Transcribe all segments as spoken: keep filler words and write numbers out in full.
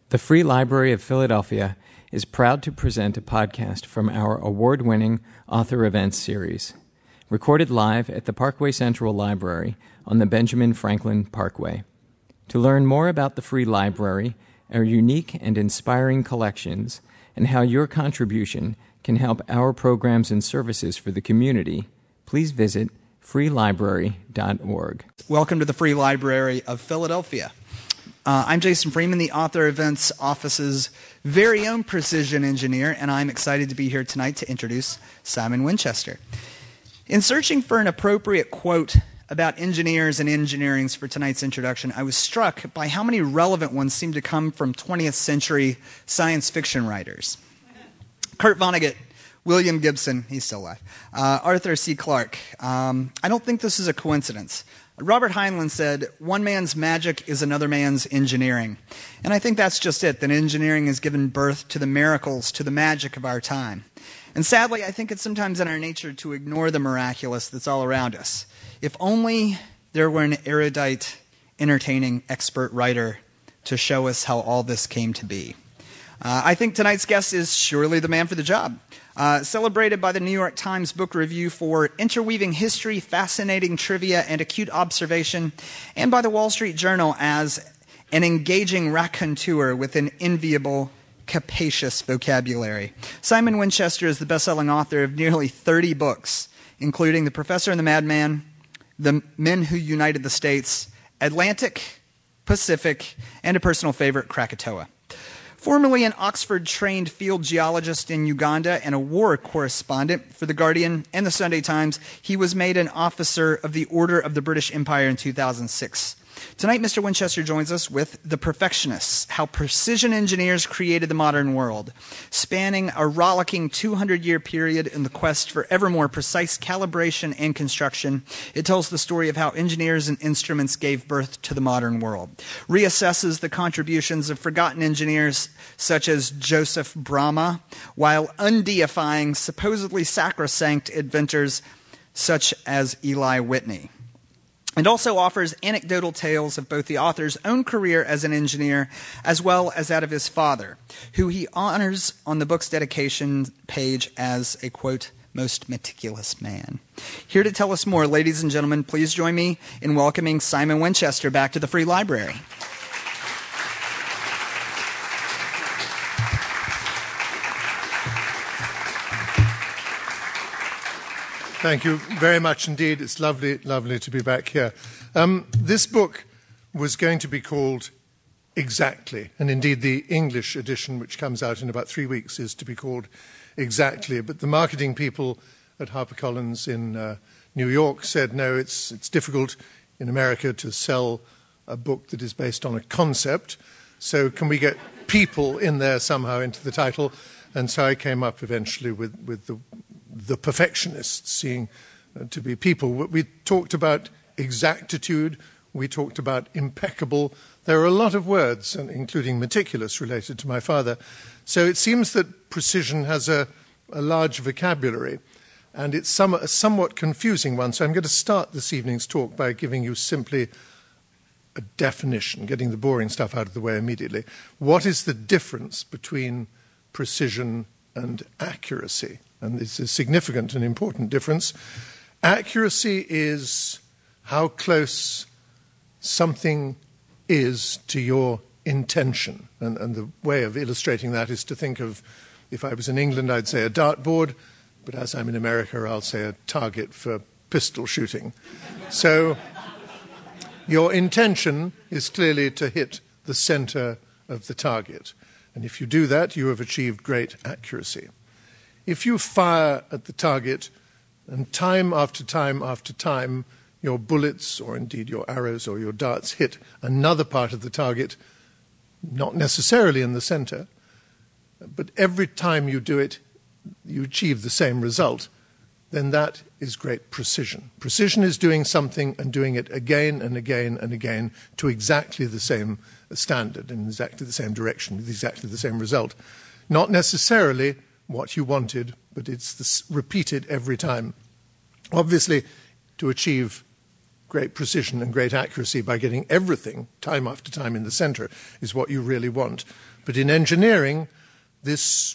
The Free Library of Philadelphia is proud to present a podcast from our award-winning Author Events series, recorded live at the Parkway Central Library on the Benjamin Franklin Parkway. To learn more about the Free Library, our unique and inspiring collections, and how your contribution can help our programs and services for the community, please visit free library dot org. Welcome to the Free Library of Philadelphia. Uh, I'm Jason Freeman, the Author Events Office's very own precision engineer, and I'm excited to be here tonight to introduce Simon Winchester. In searching for an appropriate quote about engineers and engineerings for tonight's introduction, I was struck by how many relevant ones seem to come from twentieth century science fiction writers. Kurt Vonnegut, William Gibson, he's still alive, uh, Arthur C. Clarke. Um, I don't think this is a coincidence. Robert Heinlein said, one man's magic is another man's engineering. And I think that's just it, that engineering has given birth to the miracles, to the magic of our time. And sadly, I think it's sometimes in our nature to ignore the miraculous that's all around us. If only there were an erudite, entertaining, expert writer to show us how all this came to be. Uh, I think tonight's guest is surely the man for the job. Uh, celebrated by the New York Times Book Review for interweaving history, fascinating trivia, and acute observation, and by the Wall Street Journal as an engaging raconteur with an enviable, capacious vocabulary. Simon Winchester is the best-selling author of nearly thirty books, including The Professor and the Madman, The Men Who United the States, Atlantic, Pacific, and a personal favorite, Krakatoa. Formerly an Oxford-trained field geologist in Uganda and a war correspondent for The Guardian and The Sunday Times, he was made an officer of the Order of the British Empire in two thousand six. Tonight, Mister Winchester joins us with The Perfectionists, How Precision Engineers Created the Modern World. Spanning a rollicking two hundred year period in the quest for ever more precise calibration and construction, it tells the story of how engineers and instruments gave birth to the modern world. Reassesses the contributions of forgotten engineers such as Joseph Bramah, while undeifying supposedly sacrosanct inventors such as Eli Whitney. And also offers anecdotal tales of both the author's own career as an engineer as well as that of his father, who he honors on the book's dedication page as a, quote, most meticulous man. Here to tell us more, ladies and gentlemen, please join me in welcoming Simon Winchester back to the Free Library. Thank you very much indeed. It's lovely, lovely to be back here. Um, this book was going to be called Exactly, and indeed the English edition, which comes out in about three weeks, is to be called Exactly. But the marketing people at HarperCollins in uh, New York said, no, it's, it's difficult in America to sell a book that is based on a concept, so can we get people in there somehow into the title? And so I came up eventually with, with the the perfectionists, seeing uh, to be people. We talked about exactitude, we talked about impeccable. There are a lot of words, including meticulous, related to my father. So it seems that precision has a, a large vocabulary, and it's some, a somewhat confusing one. So I'm going to start this evening's talk by giving you simply a definition, getting the boring stuff out of the way immediately. What is the difference between precision and accuracy? And it's a significant and important difference. Accuracy is how close something is to your intention. And, and the way of illustrating that is to think of, if I was in England, I'd say a dartboard, but as I'm in America, I'll say a target for pistol shooting. So your intention is clearly to hit the center of the target. And if you do that, you have achieved great accuracy. If you fire at the target, and time after time after time, your bullets, or indeed your arrows or your darts, hit another part of the target, not necessarily in the center, but every time you do it, you achieve the same result, then that is great precision. Precision is doing something and doing it again and again and again to exactly the same standard, in exactly the same direction, with exactly the same result. Not necessarily what you wanted, but it's this repeated every time. Obviously, to achieve great precision and great accuracy by getting everything, time after time, in the center, is what you really want. But in engineering, this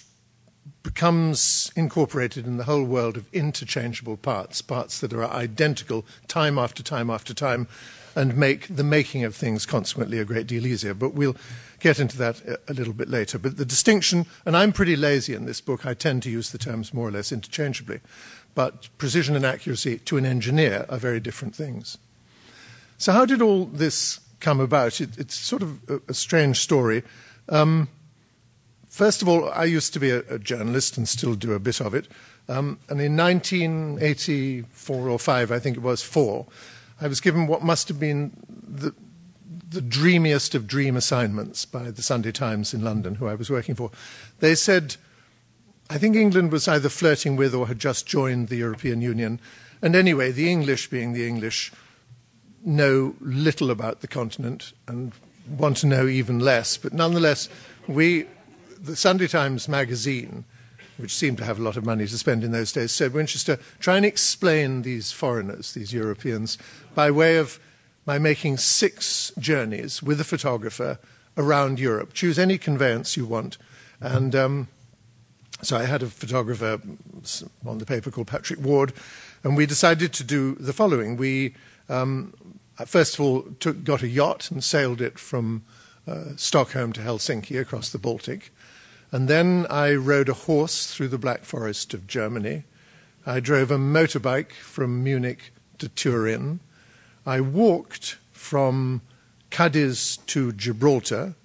becomes incorporated in the whole world of interchangeable parts, parts that are identical time after time after time, and make the making of things consequently a great deal easier. But we'll get into that a, a little bit later. But the distinction, and I'm pretty lazy in this book, I tend to use the terms more or less interchangeably, but precision and accuracy to an engineer are very different things. So how did all this come about? It, it's sort of a, a strange story. Um, First of all, I used to be a, a journalist and still do a bit of it. Um, and in nineteen eighty-four or five, I think it was, four, I was given what must have been the, the dreamiest of dream assignments by the Sunday Times in London, who I was working for. They said, I think England was either flirting with or had just joined the European Union. And anyway, the English, being the English, know little about the continent and want to know even less. But nonetheless, we... The Sunday Times magazine, which seemed to have a lot of money to spend in those days, said, Winchester, try and explain these foreigners, these Europeans, by way of by making six journeys with a photographer around Europe. Choose any conveyance you want. And um, so I had a photographer on the paper called Patrick Ward, and we decided to do the following. We, um, first of all, took, got a yacht and sailed it from uh, Stockholm to Helsinki across the Baltic. And then I rode a horse through the Black Forest of Germany. I drove a motorbike from Munich to Turin. I walked from Cadiz to Gibraltar.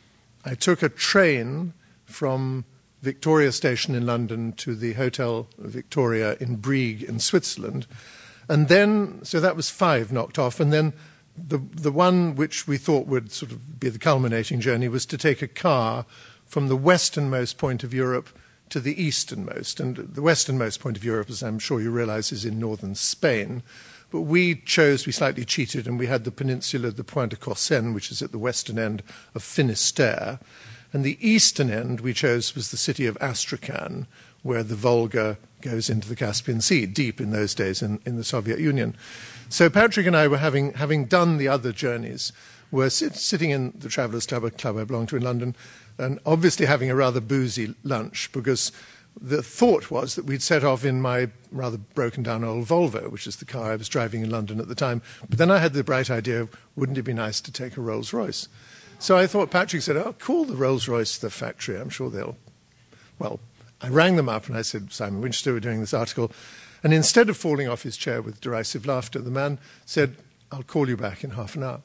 I took a train from Victoria Station in London to the Hotel Victoria in Brieg in Switzerland. And then, so that was five knocked off. And then the, the one which we thought would sort of be the culminating journey was to take a car from the westernmost point of Europe to the easternmost. And the westernmost point of Europe, as I'm sure you realize, is in northern Spain. But we chose, we slightly cheated, and we had the peninsula, the Pointe de Corsen, which is at the western end of Finisterre. And the eastern end we chose was the city of Astrakhan, where the Volga goes into the Caspian Sea, deep in those days in, in the Soviet Union. So Patrick and I were having, having done the other journeys, were sit, sitting in the Travellers' Club, a club I belong to in London, and obviously having a rather boozy lunch, because the thought was that we'd set off in my rather broken-down old Volvo, which is the car I was driving in London at the time. But then I had the bright idea of, wouldn't it be nice to take a Rolls-Royce? So I thought, Patrick said, oh, call the Rolls-Royce the factory. I'm sure they'll... Well, I rang them up and I said, Simon Winchester, we're doing this article. And instead of falling off his chair with derisive laughter, the man said, I'll call you back in half an hour.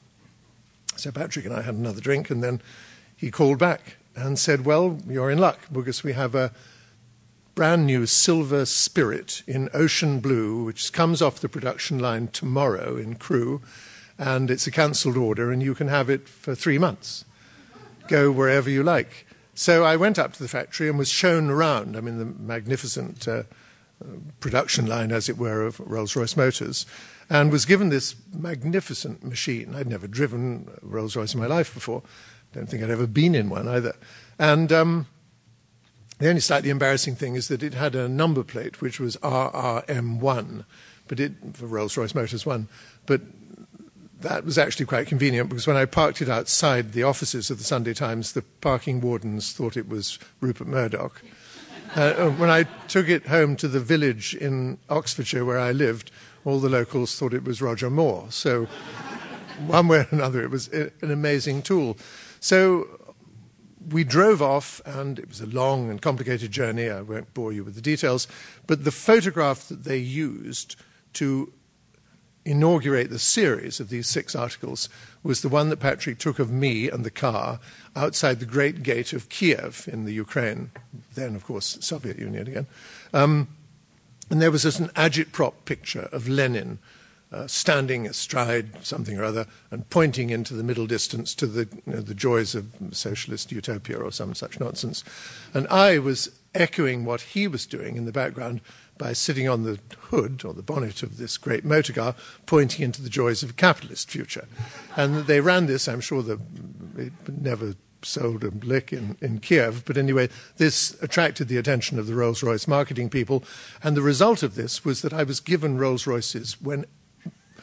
So Patrick and I had another drink, and then he called back and said, well, you're in luck, because we have a brand new Silver Spirit in ocean blue, which comes off the production line tomorrow in Crewe, and it's a cancelled order, and you can have it for three months. Go wherever you like. So I went up to the factory and was shown around. I mean, the magnificent uh, production line, as it were, of Rolls-Royce Motors, and was given this magnificent machine. I'd never driven a Rolls-Royce in my life before. Don't think I'd ever been in one either. And um, the only slightly embarrassing thing is that it had a number plate, which was R R M one, but it, for Rolls-Royce Motors one. But that was actually quite convenient, because when I parked it outside the offices of the Sunday Times, the parking wardens thought it was Rupert Murdoch. Uh, when I took it home to the village in Oxfordshire where I lived, all the locals thought it was Roger Moore. So one way or another, it was an amazing tool. So we drove off, and it was a long and complicated journey. I won't bore you with the details. But the photograph that they used to inaugurate the series of these six articles was the one that Patrick took of me and the car outside the Great Gate of Kiev in the Ukraine, then, of course, Soviet Union again. Um, and there was just an agitprop picture of Lenin uh, standing astride something or other and pointing into the middle distance to the, you know, the joys of socialist utopia or some such nonsense. And I was echoing what he was doing in the background by sitting on the hood or the bonnet of this great motor car, pointing into the joys of a capitalist future. And they ran this, I'm sure the, it never sold a lick in, in Kiev, but anyway, this attracted the attention of the Rolls-Royce marketing people, and the result of this was that I was given Rolls-Royces when,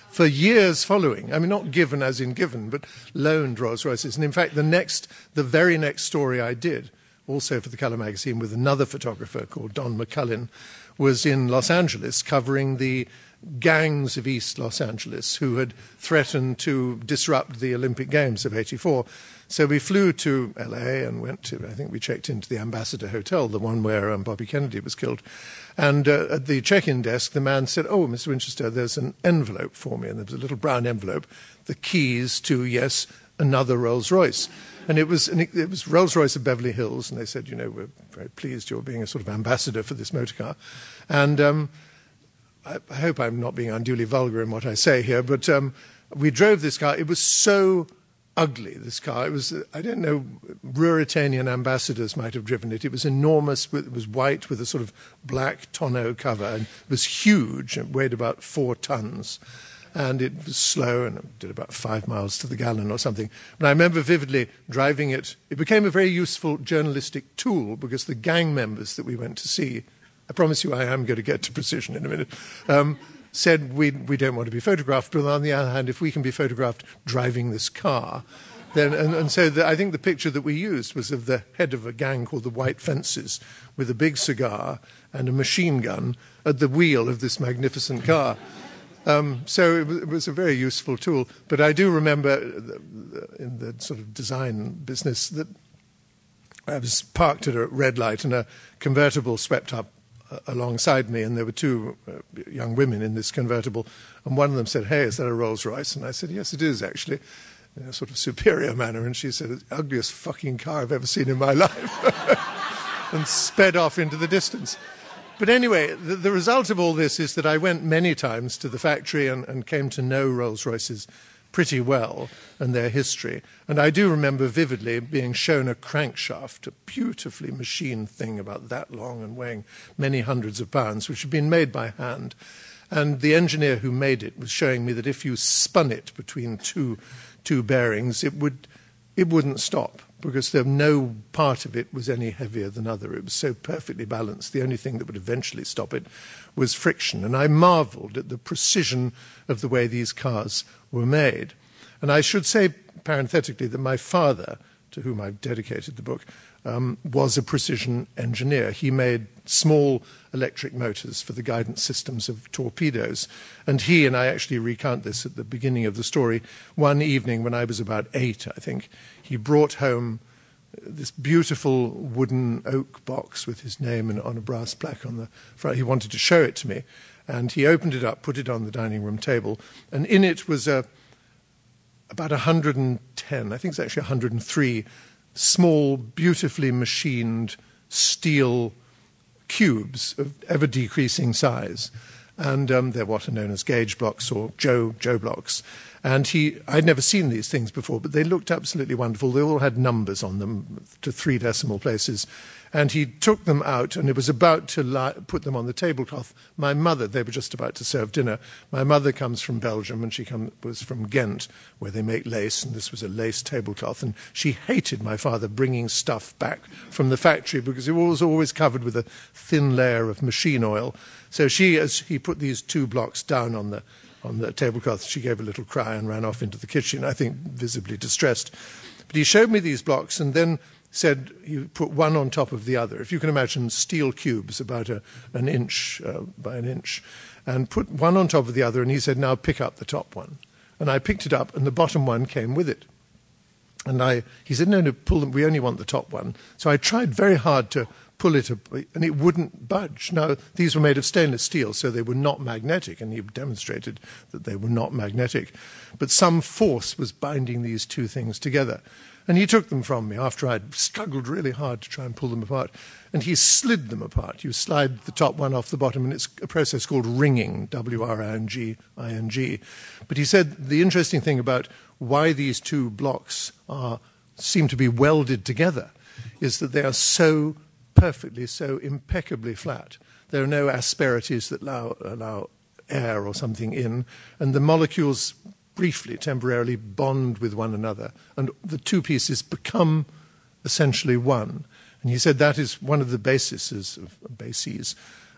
for years following. I mean, not given as in given, but loaned Rolls-Royces. And in fact, the next, the very next story I did, also for the Colour magazine with another photographer called Don McCullin, was in Los Angeles covering the gangs of East Los Angeles who had threatened to disrupt the Olympic Games of eighty-four. So we flew to L A and went to, I think we checked into the Ambassador Hotel, the one where um, Bobby Kennedy was killed. And uh, at the check-in desk, the man said, "Oh, Mister Winchester, there's an envelope for me." And there was a little brown envelope, the keys to, yes, another Rolls-Royce. And it was, and it, it was Rolls-Royce of Beverly Hills. And they said, "You know, we're very pleased you're being a sort of ambassador for this motor car." And um, I, I hope I'm not being unduly vulgar in what I say here, but um, we drove this car. It was so ugly, this car. It was, I don't know, Ruritanian ambassadors might have driven it. It was enormous. It was white with a sort of black tonneau cover, and it was huge. It weighed about four tons. And it was slow, and it did about five miles to the gallon or something. But I remember vividly driving it. It became a very useful journalistic tool because the gang members that we went to see, I promise you I am going to get to precision in a minute, um, said we, we don't want to be photographed, but on the other hand, if we can be photographed driving this car, then, and, and so the, I think the picture that we used was of the head of a gang called the White Fences with a big cigar and a machine gun at the wheel of this magnificent car. Um, so it was, it was a very useful tool. But I do remember the, the, in the sort of design business that I was parked at a red light and a convertible swept up alongside me, and there were two uh, young women in this convertible, and one of them said, "Hey, is that a Rolls-Royce?" And I said, "Yes, it is, actually," in a sort of superior manner. And she said, "It's the ugliest fucking car I've ever seen in my life," and sped off into the distance. But anyway, the, the result of all this is that I went many times to the factory and, and came to know Rolls-Royces pretty well and their history. And I do remember vividly being shown a crankshaft, a beautifully machined thing about that long and weighing many hundreds of pounds, which had been made by hand. And the engineer who made it was showing me that if you spun it between two, two bearings, it, would, it wouldn't stop, because there, no part of it was any heavier than other. It was so perfectly balanced. The only thing that would eventually stop it was friction. And I marveled at the precision of the way these cars were made. And I should say, parenthetically, that my father, to whom I've dedicated the book, um, was a precision engineer. He made small electric motors for the guidance systems of torpedoes. And he, and I actually recount this at the beginning of the story, one evening when I was about eight, I think, he brought home this beautiful wooden oak box with his name and on a brass plaque on the front. He wanted to show it to me. And he opened it up, put it on the dining room table, and in it was a, about one hundred ten, I think it's actually one hundred three, small, beautifully machined steel cubes of ever-decreasing size. And um, they're what are known as gauge blocks or Joe, Joe blocks. And he, I'd never seen these things before, but they looked absolutely wonderful. They all had numbers on them to three decimal places. And he took them out and it was about to lie, put them on the tablecloth. My mother, they were just about to serve dinner. My mother comes from Belgium and she come, was from Ghent, where they make lace, and this was a lace tablecloth. And she hated my father bringing stuff back from the factory because it was always covered with a thin layer of machine oil. So she, as he put these two blocks down on the on the tablecloth, she gave a little cry and ran off into the kitchen, I think visibly distressed. But he showed me these blocks and then said you put one on top of the other. If you can imagine steel cubes about a, an inch uh, by an inch, and put one on top of the other, and he said, "Now pick up the top one." And I picked it up, and the bottom one came with it. And I, he said, no, no, pull them, we only want the top one. So I tried very hard to pull it, and it wouldn't budge. Now, these were made of stainless steel, so they were not magnetic, and he demonstrated that they were not magnetic. But some force was binding these two things together. And he took them from me after I'd struggled really hard to try and pull them apart. And he slid them apart. You slide the top one off the bottom, and it's a process called ringing, W R I N G I N G. But he said the interesting thing about why these two blocks are, seem to be welded together is that they are so perfectly, so impeccably flat. There are no asperities that allow, allow air or something in, and the molecules briefly, temporarily bond with one another, and the two pieces become essentially one. And he said that is one of the bases of, bases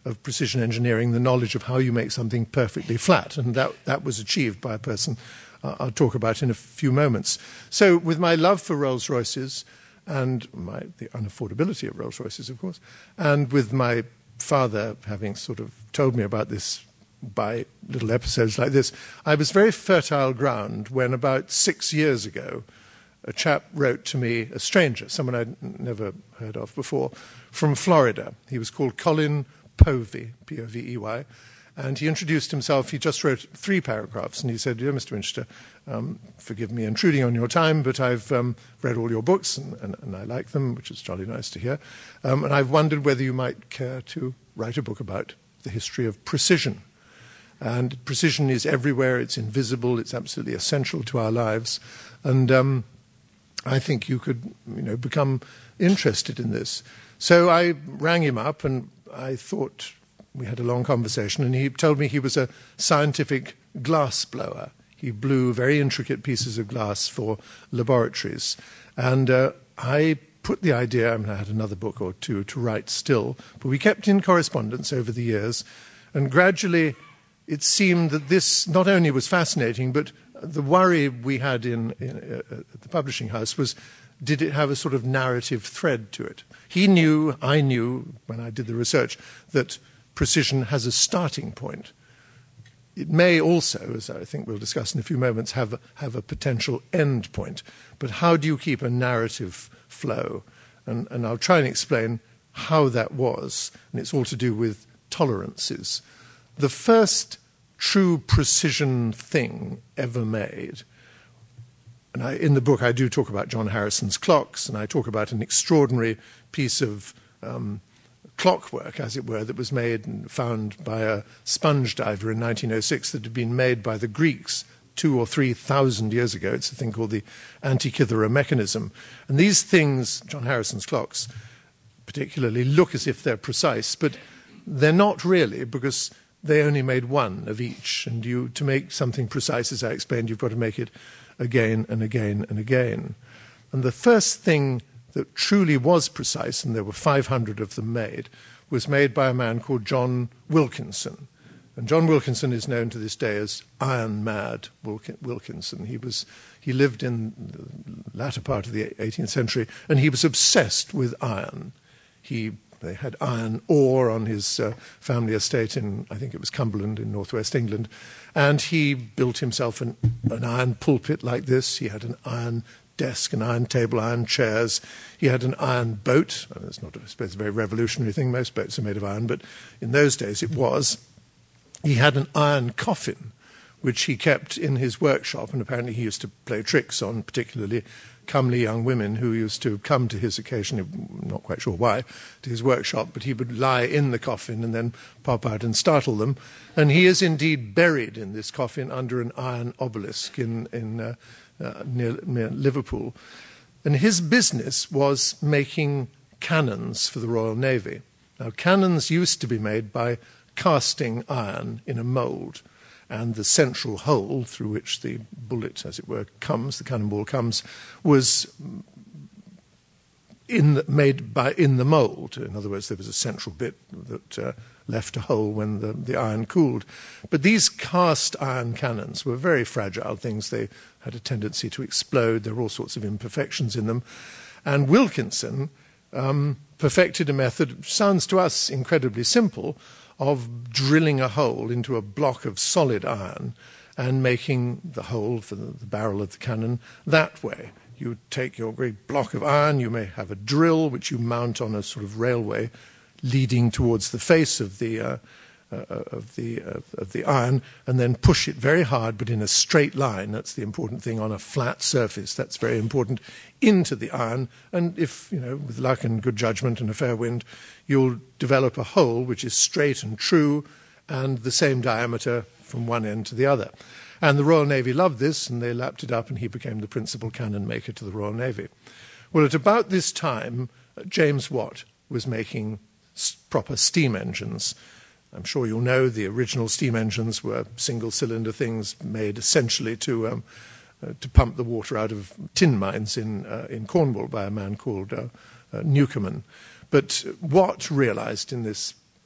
of precision engineering, the knowledge of how you make something perfectly flat. And that, that was achieved by a person uh, I'll talk about in a few moments. So with my love for Rolls-Royces and my, the unaffordability of Rolls-Royces, of course, and with my father having sort of told me about this by little episodes like this, I was very fertile ground when about six years ago a chap wrote to me, a stranger, someone I'd never heard of before, from Florida. He was called Colin Povey, P O V E Y, and he introduced himself. He just wrote three paragraphs, and he said, "Dear Mister Winchester, um, forgive me intruding on your time, but I've um, read all your books, and, and, and I like them, which is jolly nice to hear, um, and I've wondered whether you might care to write a book about the history of precision. And precision is everywhere, it's invisible, it's absolutely essential to our lives, and um, I think you could, you know, become interested in this." So I rang him up, and I thought we had a long conversation, and he told me he was a scientific glass blower. He blew very intricate pieces of glass for laboratories. And uh, I put the idea, I mean, I had another book or two to write still, but we kept in correspondence over the years, and gradually it seemed that this not only was fascinating, but the worry we had in, in uh, at the publishing house was, did it have a sort of narrative thread to it? He knew, I knew, when I did the research, that precision has a starting point. It may also, as I think we'll discuss in a few moments, have a, have a potential end point. But how do you keep a narrative flow? And, and I'll try and explain how that was, and it's all to do with tolerances. The first true precision thing ever made, and I, in the book I do talk about John Harrison's clocks, and I talk about an extraordinary piece of um, clockwork, as it were, that was made and found by a sponge diver in nineteen oh six that had been made by the Greeks two or three thousand years ago. It's a thing called the Antikythera mechanism. And these things, John Harrison's clocks particularly, look as if they're precise, but they're not really, because they only made one of each. And you, to make something precise, as I explained, you've got to make it again and again and again. And the first thing that truly was precise, and there were five hundred of them made, was made by a man called John Wilkinson. And John Wilkinson is known to this day as Iron Mad Wilkinson. He was, he lived in the latter part of the eighteenth century, and he was obsessed with iron. He They had iron ore on his uh, family estate in, I think it was Cumberland in northwest England. And he built himself an, an iron pulpit like this. He had an iron desk, an iron table, iron chairs. He had an iron boat. Well, that's not, I suppose, a very revolutionary thing. Most boats are made of iron, but in those days it was. He had an iron coffin, which he kept in his workshop, and apparently he used to play tricks on particularly comely young women who used to come to his occasionally, not quite sure why, to his workshop, but he would lie in the coffin and then pop out and startle them. And he is indeed buried in this coffin under an iron obelisk in, in uh, uh, near, near Liverpool. And his business was making cannons for the Royal Navy. Now, cannons used to be made by casting iron in a mould, and the central hole through which the bullet, as it were, comes, the cannonball comes, was in the, made by in the mould. In other words, there was a central bit that uh, left a hole when the, the iron cooled. But these cast iron cannons were very fragile things. They had a tendency to explode. There were all sorts of imperfections in them. And Wilkinson um, perfected a method, which sounds to us incredibly simple, of drilling a hole into a block of solid iron and making the hole for the, the barrel of the cannon that way. You take your great block of iron, you may have a drill which you mount on a sort of railway leading towards the face of the, uh, uh, of the, uh, of the iron, and then push it very hard but in a straight line. That's the important thing, on a flat surface. That's very important, into the iron. And if, you know, with luck and good judgment and a fair wind, you'll develop a hole which is straight and true and the same diameter from one end to the other. And the Royal Navy loved this, and they lapped it up, and he became the principal cannon maker to the Royal Navy. Well, at about this time, James Watt was making proper steam engines. I'm sure you'll know the original steam engines were single-cylinder things made essentially to um, uh, to pump the water out of tin mines in uh, in Cornwall by a man called uh, uh, Newcomen. But Watt realized in this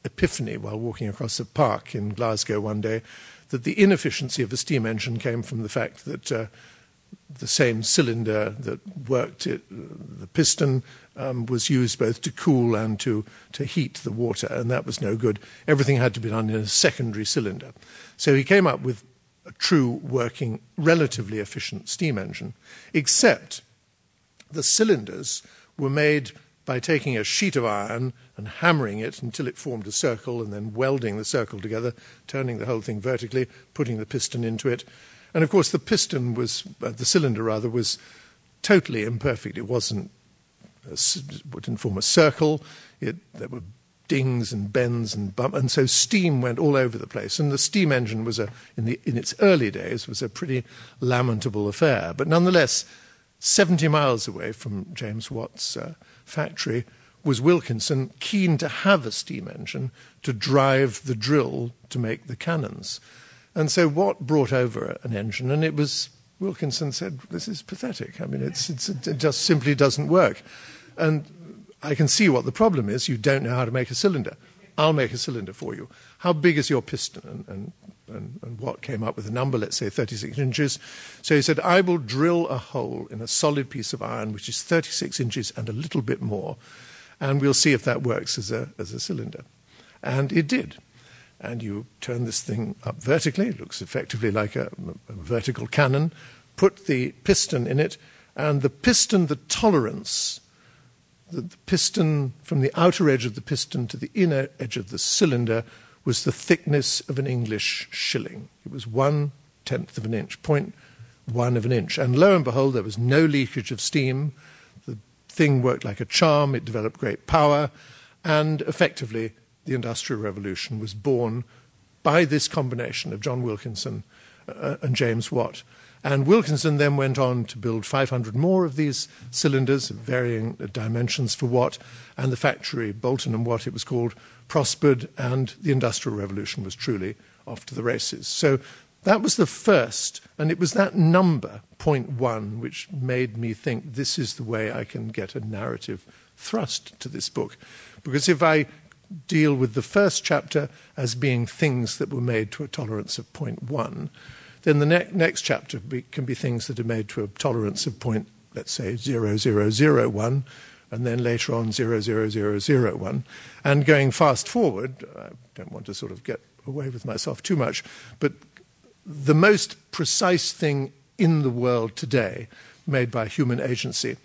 epiphany while walking across a park in Glasgow one day that the inefficiency of a steam engine came from the fact that uh, the same cylinder that worked it, the piston, um, was used both to cool and to, to heat the water, and that was no good. Everything had to be done in a secondary cylinder. So he came up with a true working, relatively efficient steam engine, except the cylinders were made by taking a sheet of iron and hammering it until it formed a circle, and then welding the circle together, turning the whole thing vertically, putting the piston into it. And of course the piston was, uh, the cylinder rather, was totally imperfect. It wasn't, a, it didn't form a circle. It, there were dings and bends and bumps, and so steam went all over the place. And the steam engine was a, in, the, in its early days, was a pretty lamentable affair. But nonetheless, seventy miles away from James Watt's uh, factory was Wilkinson, keen to have a steam engine to drive the drill to make the cannons. And so Watt brought over an engine, and it was, Wilkinson said, this is pathetic. I mean, it's, it's, it just simply doesn't work. And I can see what the problem is. You don't know how to make a cylinder. I'll make a cylinder for you. How big is your piston? And, and, and, and Watt came up with a number, let's say thirty-six inches. So he said, I will drill a hole in a solid piece of iron, which is thirty-six inches and a little bit more, and we'll see if that works as a, as a cylinder. And it did. And you turn this thing up vertically. It looks effectively like a, a vertical cannon. Put the piston in it, and the piston, the tolerance, the, the piston from the outer edge of the piston to the inner edge of the cylinder was the thickness of an English shilling. It was one-tenth of an inch, point one of an inch. And lo and behold, there was no leakage of steam. The thing worked like a charm. It developed great power. And effectively, the Industrial Revolution was born by this combination of John Wilkinson uh, and James Watt. And Wilkinson then went on to build five hundred more of these cylinders of varying dimensions for Watt, and the factory, Boulton and Watt it was called, prospered, and the Industrial Revolution was truly off to the races. So that was the first, and it was that number, point one, which made me think this is the way I can get a narrative thrust to this book. Because if I deal with the first chapter as being things that were made to a tolerance of point one, then the ne- next chapter be, can be things that are made to a tolerance of point, let's say, zero zero zero one, and then later on zero zero zero zero one. And going fast forward, I don't want to sort of get away with myself too much, but the most precise thing in the world today made by human agency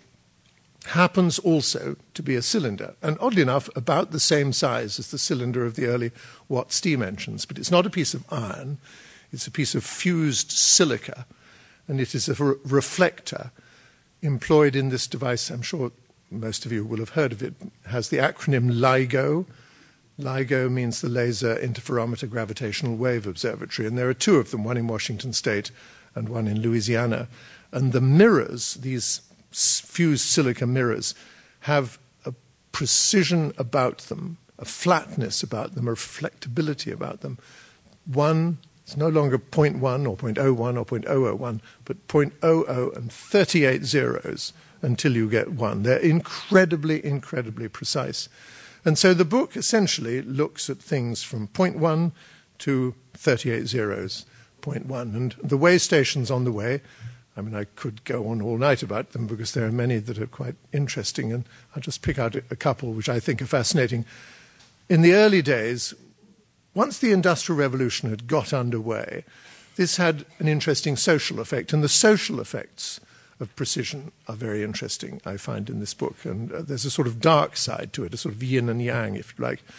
happens also to be a cylinder, and oddly enough, about the same size as the cylinder of the early Watt steam engines. But it's not a piece of iron, it's a piece of fused silica, and it is a re- reflector employed in this device. I'm sure most of you will have heard of it. It has the acronym LIGO. LIGO means the Laser Interferometer Gravitational Wave Observatory, and there are two of them, one in Washington State and one in Louisiana. And the mirrors, these fused silica mirrors, have a precision about them, a flatness about them, a reflectability about them. One, it's no longer point one or point oh one or point oh oh one, but point oh oh and thirty-eight zeros until you get one. They're incredibly, incredibly precise. And so the book essentially looks at things from point one to thirty-eight zeros, point one. And the way stations on the way, I mean, I could go on all night about them because there are many that are quite interesting, and I'll just pick out a couple which I think are fascinating. In the early days, once the Industrial Revolution had got underway, this had an interesting social effect, and the social effects of precision are very interesting, I find, in this book. And uh, there's a sort of dark side to it, a sort of yin and yang, if you like.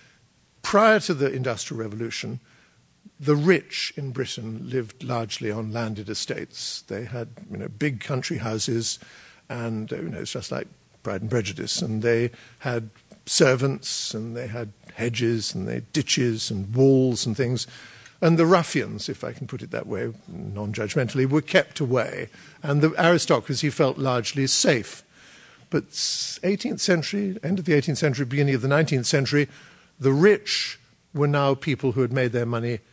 Prior to the Industrial Revolution, the rich in Britain lived largely on landed estates. They had, you know, big country houses, and, you know, it's just like Pride and Prejudice. And they had servants, and they had hedges, and they had ditches and walls and things. And the ruffians, if I can put it that way, non-judgmentally, were kept away. And the aristocracy felt largely safe. But eighteenth century, end of the eighteenth century, beginning of the nineteenth century, the rich were now people who had made their money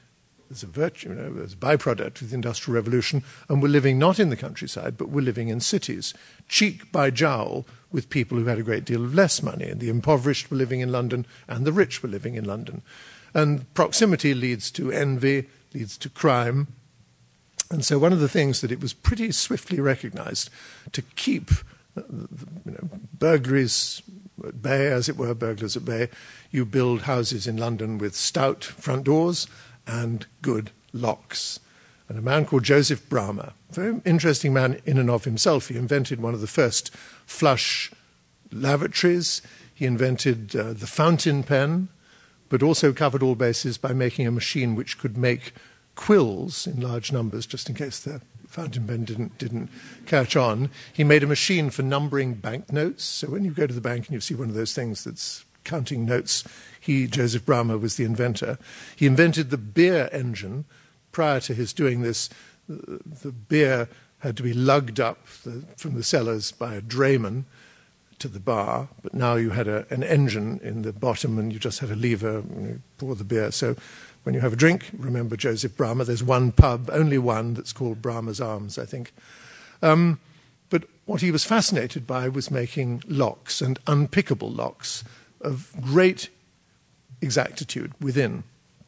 as a virtue, you know, as a byproduct of the Industrial Revolution, and were living not in the countryside, but were living in cities, cheek by jowl with people who had a great deal of less money. And the impoverished were living in London, and the rich were living in London. And proximity leads to envy, leads to crime. And so one of the things that it was pretty swiftly recognized to keep you know, burglaries at bay, as it were, burglars at bay, you build houses in London with stout front doors and good locks. And a man called Joseph Bramah, a very interesting man in and of himself, he invented one of the first flush lavatories. He invented uh, the fountain pen, but also covered all bases by making a machine which could make quills in large numbers, just in case the fountain pen didn't, didn't catch on. He made a machine for numbering banknotes. So when you go to the bank and you see one of those things that's counting notes, he, Joseph Bramah, was the inventor. He invented the beer engine. Prior to his doing this, the, the beer had to be lugged up the, from the cellars by a drayman to the bar, but now you had a, an engine in the bottom and you just had a lever and you pour the beer. So when you have a drink, remember Joseph Bramah. There's one pub, only one, that's called Bramah's Arms, I think. Um, but what he was fascinated by was making locks, and unpickable locks of great exactitude within.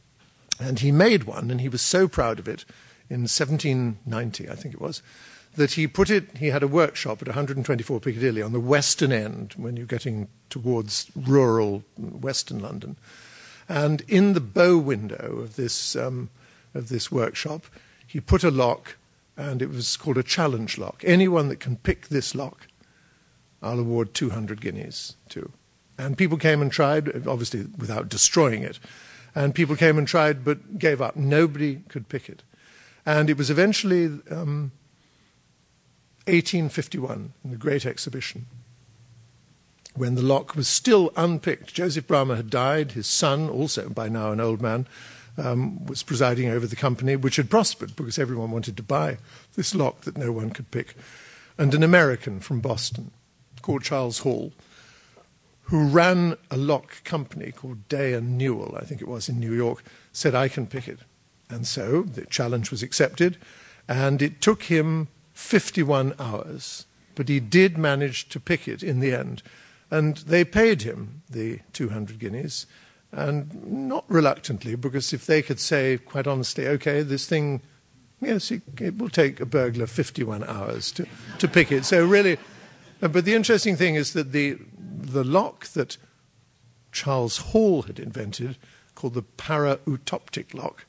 And he made one, and he was so proud of it in seventeen ninety, I think it was, that he put it, he had a workshop at one hundred twenty-four Piccadilly on the western end when you're getting towards rural western London. And in the bow window of this, um, of this workshop, he put a lock, and it was called a challenge lock. Anyone that can pick this lock, I'll award two hundred guineas to. And people came and tried, obviously without destroying it. And people came and tried but gave up. Nobody could pick it. And it was eventually um, eighteen fifty-one, in the Great Exhibition, when the lock was still unpicked. Joseph Bramah had died. His son, also by now an old man, um, was presiding over the company, which had prospered because everyone wanted to buy this lock that no one could pick. And an American from Boston called Charles Hall, who ran a lock company called Day and Newell, I think it was, in New York, said, I can pick it. And so the challenge was accepted, and it took him fifty-one hours, but he did manage to pick it in the end. And they paid him the two hundred guineas, and not reluctantly, because if they could say, quite honestly, okay, this thing, yes, it, it will take a burglar fifty-one hours to, to pick it. So really, but the interesting thing is that the the lock that Charles Hall had invented, called the para-utoptic lock,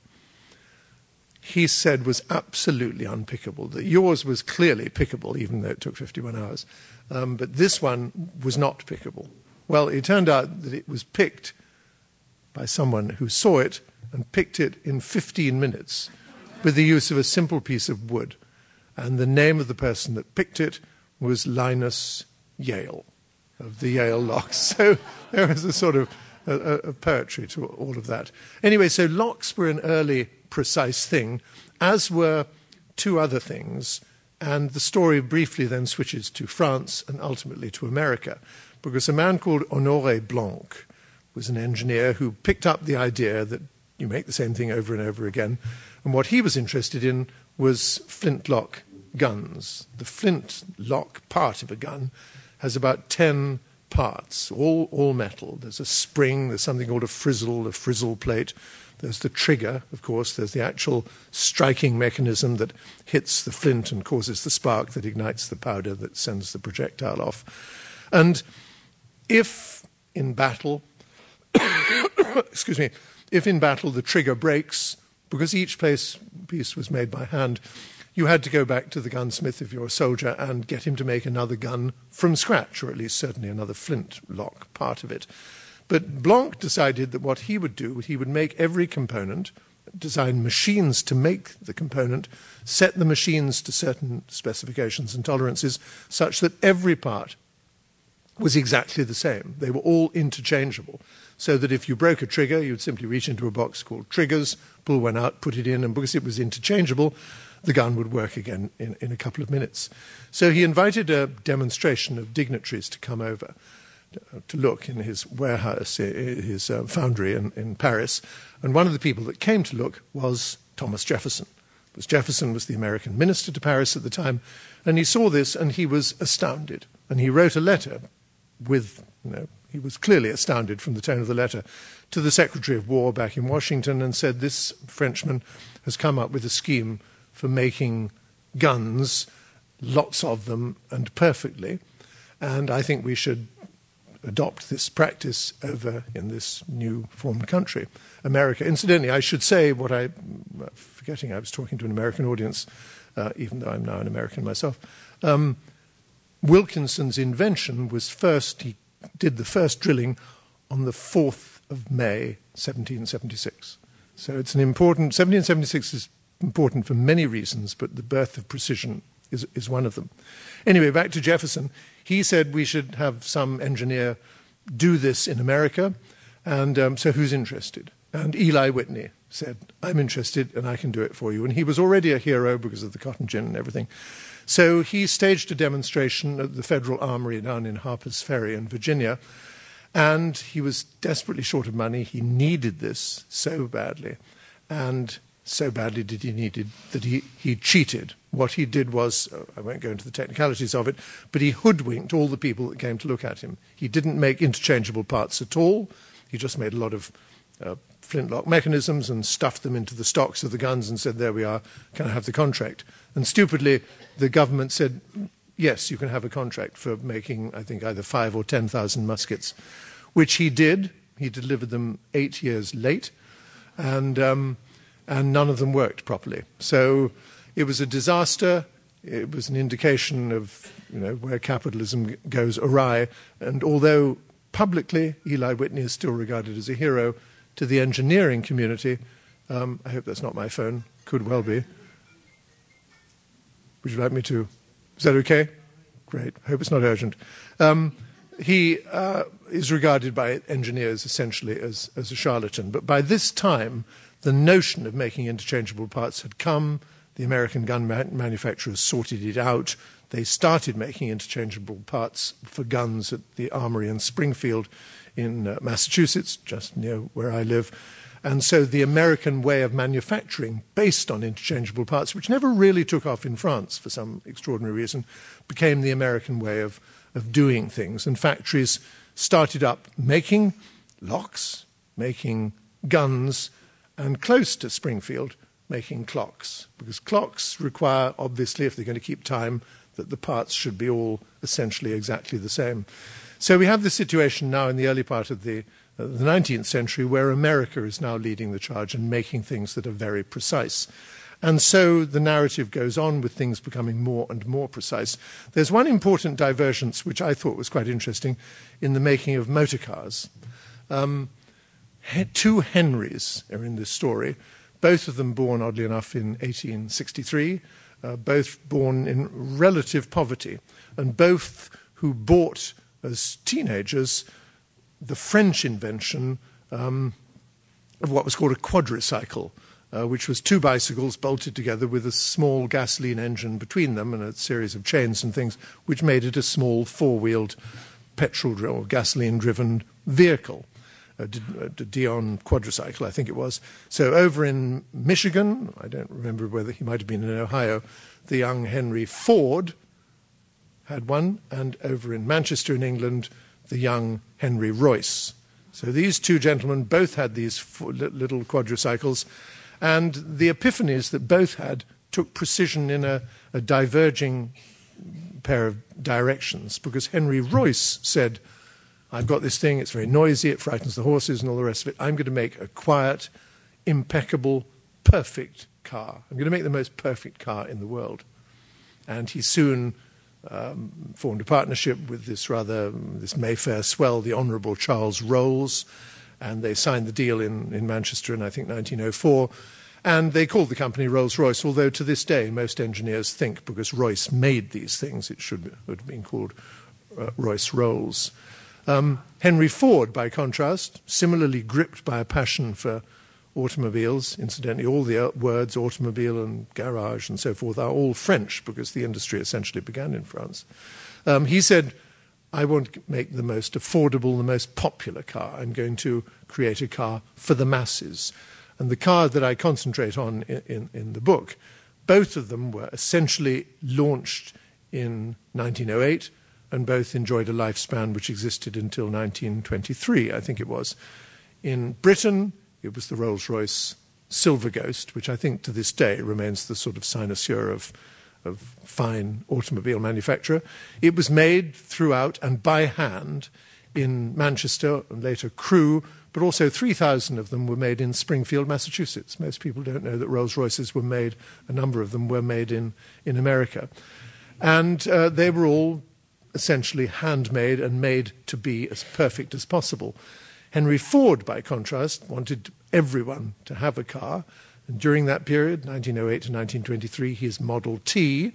he said was absolutely unpickable. That yours was clearly pickable, even though it took fifty-one hours. Um, but this one was not pickable. Well, it turned out that it was picked by someone who saw it and picked it in fifteen minutes with the use of a simple piece of wood. And the name of the person that picked it was Linus Yale, of the Yale locks. So there was a sort of a, a poetry to all of that. Anyway, so locks were an early, precise thing, as were two other things. And the story briefly then switches to France and ultimately to America, because a man called Honoré Blanc was an engineer who picked up the idea that you make the same thing over and over again. And what he was interested in was flintlock guns. The flintlock part of a gun has about ten parts, all, all metal. There's a spring, there's something called a frizzle, a frizzle plate. There's the trigger, of course. There's the actual striking mechanism that hits the flint and causes the spark that ignites the powder that sends the projectile off. And if in battle, excuse me, if in battle the trigger breaks, because each place, piece was made by hand, you had to go back to the gunsmith if you're a soldier and get him to make another gun from scratch, or at least certainly another flintlock part of it. But Blanc decided that what he would do, he would make every component, design machines to make the component, set the machines to certain specifications and tolerances, such that every part was exactly the same. They were all interchangeable, so that if you broke a trigger, you'd simply reach into a box called triggers, pull one out, put it in, and because it was interchangeable, the gun would work again in, in a couple of minutes. So he invited a demonstration of dignitaries to come over. to look in his warehouse, his uh, foundry in, in Paris. And one of the people that came to look was Thomas Jefferson. Because Jefferson was the American minister to Paris at the time, and he saw this and he was astounded. And he wrote a letter with, you know, he was clearly astounded from the tone of the letter, to the Secretary of War back in Washington and said, this Frenchman has come up with a scheme for making guns, lots of them, and perfectly. And I think we should adopt this practice over in this new formed country, America. Incidentally, I should say what I, forgetting I was talking to an American audience, uh, even though I'm now an American myself. Um, Wilkinson's invention was first, he did the first drilling on the fourth of May, seventeen seventy-six. So it's an important, seventeen seventy-six is important for many reasons, but the birth of precision is, is one of them. Anyway, back to Jefferson. He said we should have some engineer do this in America, and um, so who's interested? And Eli Whitney said, I'm interested and I can do it for you. And he was already a hero because of the cotton gin and everything. So he staged a demonstration at the Federal Armory down in Harper's Ferry in Virginia, and he was desperately short of money. He needed this so badly, and so badly did he need it that he, he cheated. What he did was, I won't go into the technicalities of it, but he hoodwinked all the people that came to look at him. He didn't make interchangeable parts at all. He just made a lot of uh, flintlock mechanisms and stuffed them into the stocks of the guns and said, there we are, can I have the contract? And stupidly, the government said, yes, you can have a contract for making, I think, either five or ten thousand muskets, which he did. He delivered them eight years late, and, um, and none of them worked properly. So it was a disaster. It was an indication of, you know, where capitalism goes awry. And although publicly Eli Whitney is still regarded as a hero, to the engineering community, um, I hope that's not my phone, could well be. Would you like me to? Is that okay? Great. I hope it's not urgent. Um, he uh, is regarded by engineers essentially as, as a charlatan. But by this time, the notion of making interchangeable parts had come. The American gun man- manufacturers sorted it out. They started making interchangeable parts for guns at the armory in Springfield in uh, Massachusetts, just near where I live. And so the American way of manufacturing, based on interchangeable parts, which never really took off in France for some extraordinary reason, became the American way of, of doing things. And factories started up making locks, making guns, and close to Springfield, making clocks. Because clocks require, obviously, if they're going to keep time, that the parts should be all essentially exactly the same. So we have the situation now in the early part of the uh, the nineteenth century where America is now leading the charge and making things that are very precise. And so the narrative goes on with things becoming more and more precise. There's one important divergence which I thought was quite interesting in the making of motor cars. Um, he, two Henrys are in this story, both of them born, oddly enough, in eighteen sixty-three, uh, both born in relative poverty, and both who bought as teenagers the French invention um, of what was called a quadricycle, uh, which was two bicycles bolted together with a small gasoline engine between them and a series of chains and things, which made it a small four-wheeled petrol or gasoline-driven vehicle, a, a Dion quadricycle, I think it was. So over in Michigan, I don't remember whether he might have been in Ohio, the young Henry Ford had one, and over in Manchester in England, the young Henry Royce. So these two gentlemen both had these little quadricycles, and the epiphanies that both had took precision in a, a diverging pair of directions, because Henry Royce said, I've got this thing, it's very noisy, it frightens the horses and all the rest of it. I'm going to make a quiet, impeccable, perfect car. I'm going to make the most perfect car in the world. And he soon Um, formed a partnership with this rather, this Mayfair swell, the Honourable Charles Rolls, and they signed the deal in, in Manchester in, I think, nineteen oh four, and they called the company Rolls-Royce, although to this day most engineers think because Royce made these things, it should have been called uh, Royce-Rolls. Um, Henry Ford, by contrast, similarly gripped by a passion for automobiles. Incidentally, all the words automobile and garage and so forth are all French because the industry essentially began in France. Um, he said, I want to make the most affordable, the most popular car. I'm going to create a car for the masses. And the car that I concentrate on in, in, in the book, both of them were essentially launched in nineteen oh eight, and both enjoyed a lifespan which existed until nineteen twenty-three, I think it was. In Britain, it was the Rolls-Royce Silver Ghost, which I think to this day remains the sort of cynosure of, of fine automobile manufacturer. It was made throughout and by hand in Manchester and later Crewe, but also three thousand of them were made in Springfield, Massachusetts. Most people don't know that Rolls-Royces were made, a number of them were made in, in America. And uh, they were all essentially handmade and made to be as perfect as possible. Henry Ford, by contrast, wanted everyone to have a car. And during that period, nineteen oh eight to nineteen twenty-three, his Model T,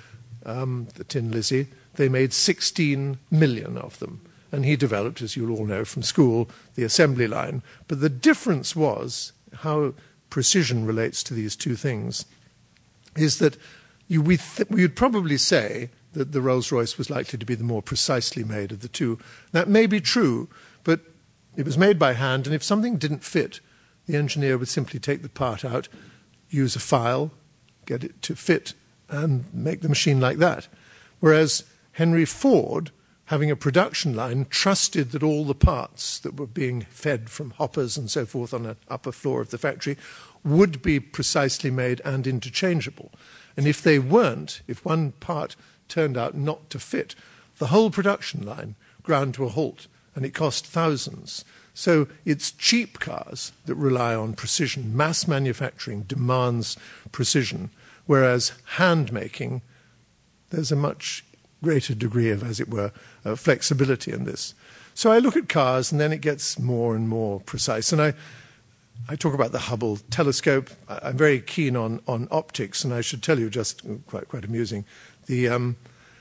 um, the Tin Lizzie, they made sixteen million of them. And he developed, as you'll all know from school, the assembly line. But the difference was how precision relates to these two things, is that you, we, th- we would probably say that the Rolls-Royce was likely to be the more precisely made of the two. That may be true, but it was made by hand, and if something didn't fit, the engineer would simply take the part out, use a file, get it to fit, and make the machine like that. Whereas Henry Ford, having a production line, trusted that all the parts that were being fed from hoppers and so forth on the upper floor of the factory would be precisely made and interchangeable. And if they weren't, if one part turned out not to fit, the whole production line ground to a halt, and it cost thousands. So it's cheap cars that rely on precision. Mass manufacturing demands precision, whereas hand making, there's a much greater degree of, as it were, uh, flexibility in this. So I look at cars, and then it gets more and more precise. And I, I talk about the Hubble telescope. I'm very keen on, on optics, and I should tell you, just quite quite amusing, the um,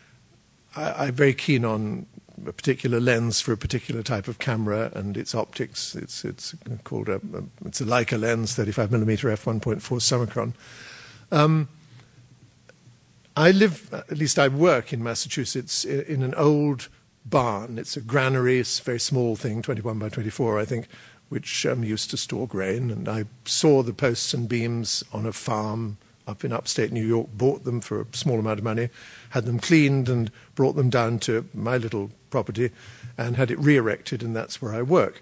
I, I'm very keen on a particular lens for a particular type of camera and its optics. It's it's called a, a it's a Leica lens, thirty-five millimeter f one point four Summicron. Um, I live, at least I work in Massachusetts, in an old barn. It's a granary, it's a very small thing, twenty-one by twenty-four, I think, which um, used to store grain. And I saw the posts and beams on a farm up in upstate New York, bought them for a small amount of money, had them cleaned and brought them down to my little property and had it re-erected, and that's where I work.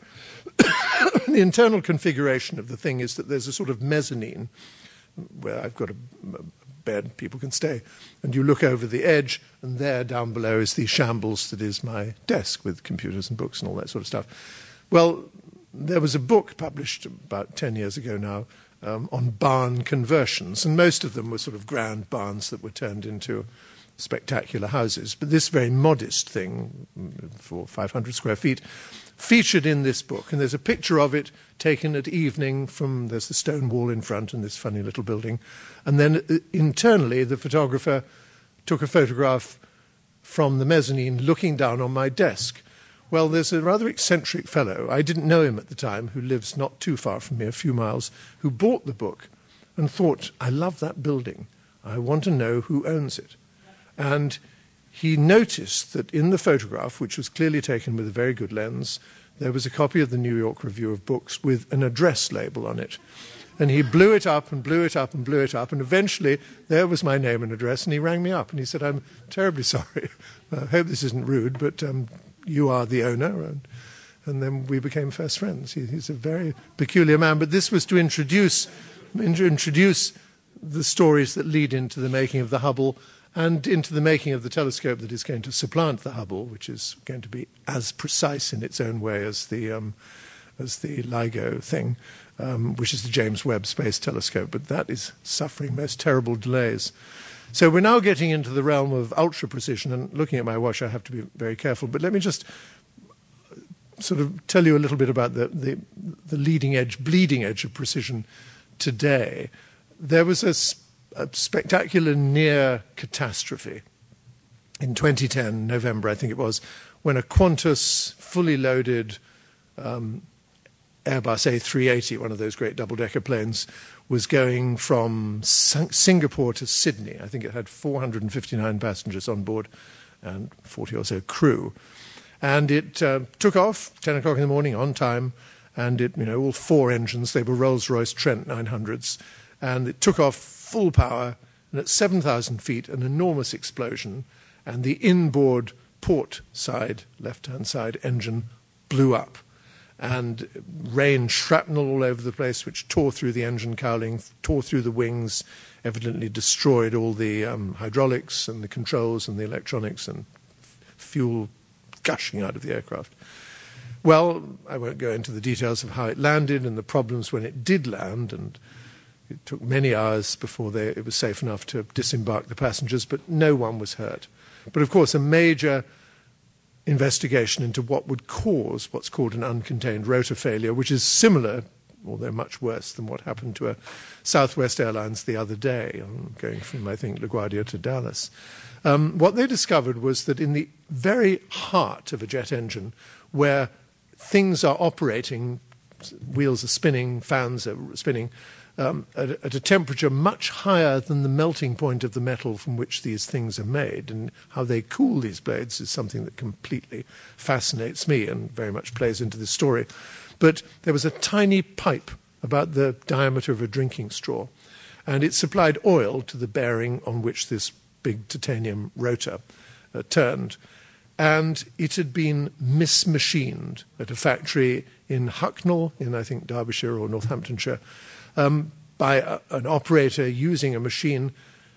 The internal configuration of the thing is that there's a sort of mezzanine where I've got a, a bed people can stay, and you look over the edge, and there down below is the shambles that is my desk with computers and books and all that sort of stuff. Well, there was a book published about ten years ago now um, on barn conversions, and most of them were sort of grand barns that were turned into spectacular houses. But this very modest thing, for five hundred square feet, featured in this book. And there's a picture of it taken at evening from, there's the stone wall in front and this funny little building. And then uh, internally, the photographer took a photograph from the mezzanine looking down on my desk. Well, there's a rather eccentric fellow, I didn't know him at the time, who lives not too far from me, a few miles, who bought the book and thought, I love that building. I want to know who owns it. And he noticed that in the photograph, which was clearly taken with a very good lens, there was a copy of the New York Review of Books with an address label on it. And he blew it up and blew it up and blew it up, and eventually there was my name and address, and he rang me up and he said, I'm terribly sorry. I hope this isn't rude, but um, you are the owner. And, and then we became first friends. He, he's a very peculiar man, but this was to introduce, introduce the stories that lead into the making of the Hubble and into the making of the telescope that is going to supplant the Hubble, which is going to be as precise in its own way as the um, as the LIGO thing, um, which is the James Webb Space Telescope. But that is suffering most terrible delays. So we're now getting into the realm of ultra precision. And looking at my watch, I have to be very careful. But let me just sort of tell you a little bit about the the, the leading edge, bleeding edge of precision today. There was a a spectacular near catastrophe in twenty ten, November, I think it was, when a Qantas fully loaded um, Airbus A three eighty, one of those great double-decker planes, was going from Singapore to Sydney. I think it had four hundred fifty-nine passengers on board, and forty or so crew. And it uh, took off ten o'clock in the morning on time, and it, you know, all four engines, they were Rolls-Royce Trent nine hundreds, and it took off full power, and at seven thousand feet, an enormous explosion, and the inboard port side, left-hand side engine blew up, and rained shrapnel all over the place, which tore through the engine cowling, tore through the wings, evidently destroyed all the um, hydraulics and the controls and the electronics, and f- fuel gushing out of the aircraft. Well, I won't go into the details of how it landed and the problems when it did land, and it took many hours before they, it was safe enough to disembark the passengers, but no one was hurt. But of course, a major investigation into what would cause what's called an uncontained rotor failure, which is similar, although much worse, than what happened to a Southwest Airlines the other day, going from, I think, LaGuardia to Dallas. Um, what they discovered was that in the very heart of a jet engine, where things are operating, wheels are spinning, fans are spinning, um, at, at a temperature much higher than the melting point of the metal from which these things are made. And how they cool these blades is something that completely fascinates me and very much plays into this story. But there was a tiny pipe about the diameter of a drinking straw, and it supplied oil to the bearing on which this big titanium rotor uh, turned. And it had been mismachined at a factory in Hucknall, in, I think, Derbyshire or Northamptonshire, um, by a, an operator using a machine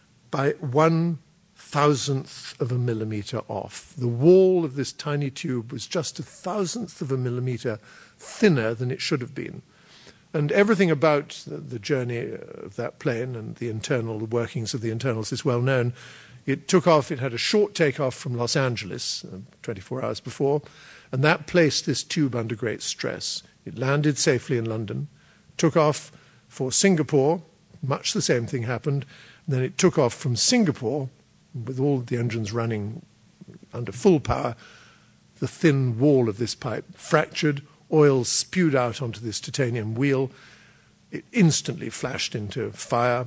by one thousandth of a millimetre off. The wall of this tiny tube was just a thousandth of a millimetre thinner than it should have been. And everything about the, the journey of that plane and the internal the workings of the internals is well known. It took off, it had a short takeoff from Los Angeles, uh, twenty-four hours before, and that placed this tube under great stress. It landed safely in London, took off for Singapore, much the same thing happened, and then it took off from Singapore, with all the engines running under full power. The thin wall of this pipe fractured, oil spewed out onto this titanium wheel. It instantly flashed into fire.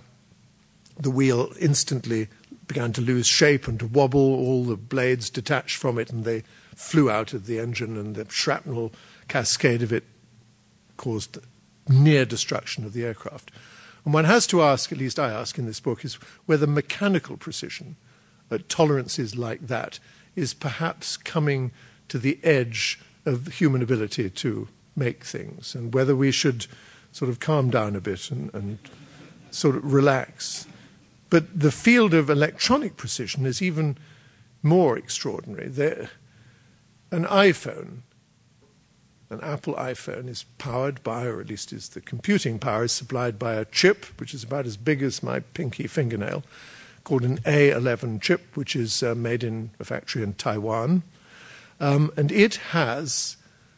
The wheel instantly began to lose shape and to wobble. All the blades detached from it, and they flew out of the engine, and the shrapnel cascade of it caused near destruction of the aircraft. And one has to ask, at least I ask in this book, is whether mechanical precision at tolerances like that is perhaps coming to the edge of human ability to make things, and whether we should sort of calm down a bit and, and sort of relax. But the field of electronic precision is even more extraordinary. There, an iPhone, an Apple iPhone, is powered by, or at least is the computing power is supplied by a chip, which is about as big as my pinky fingernail, called an A eleven chip, which is uh, made in a factory in Taiwan. Um, and it has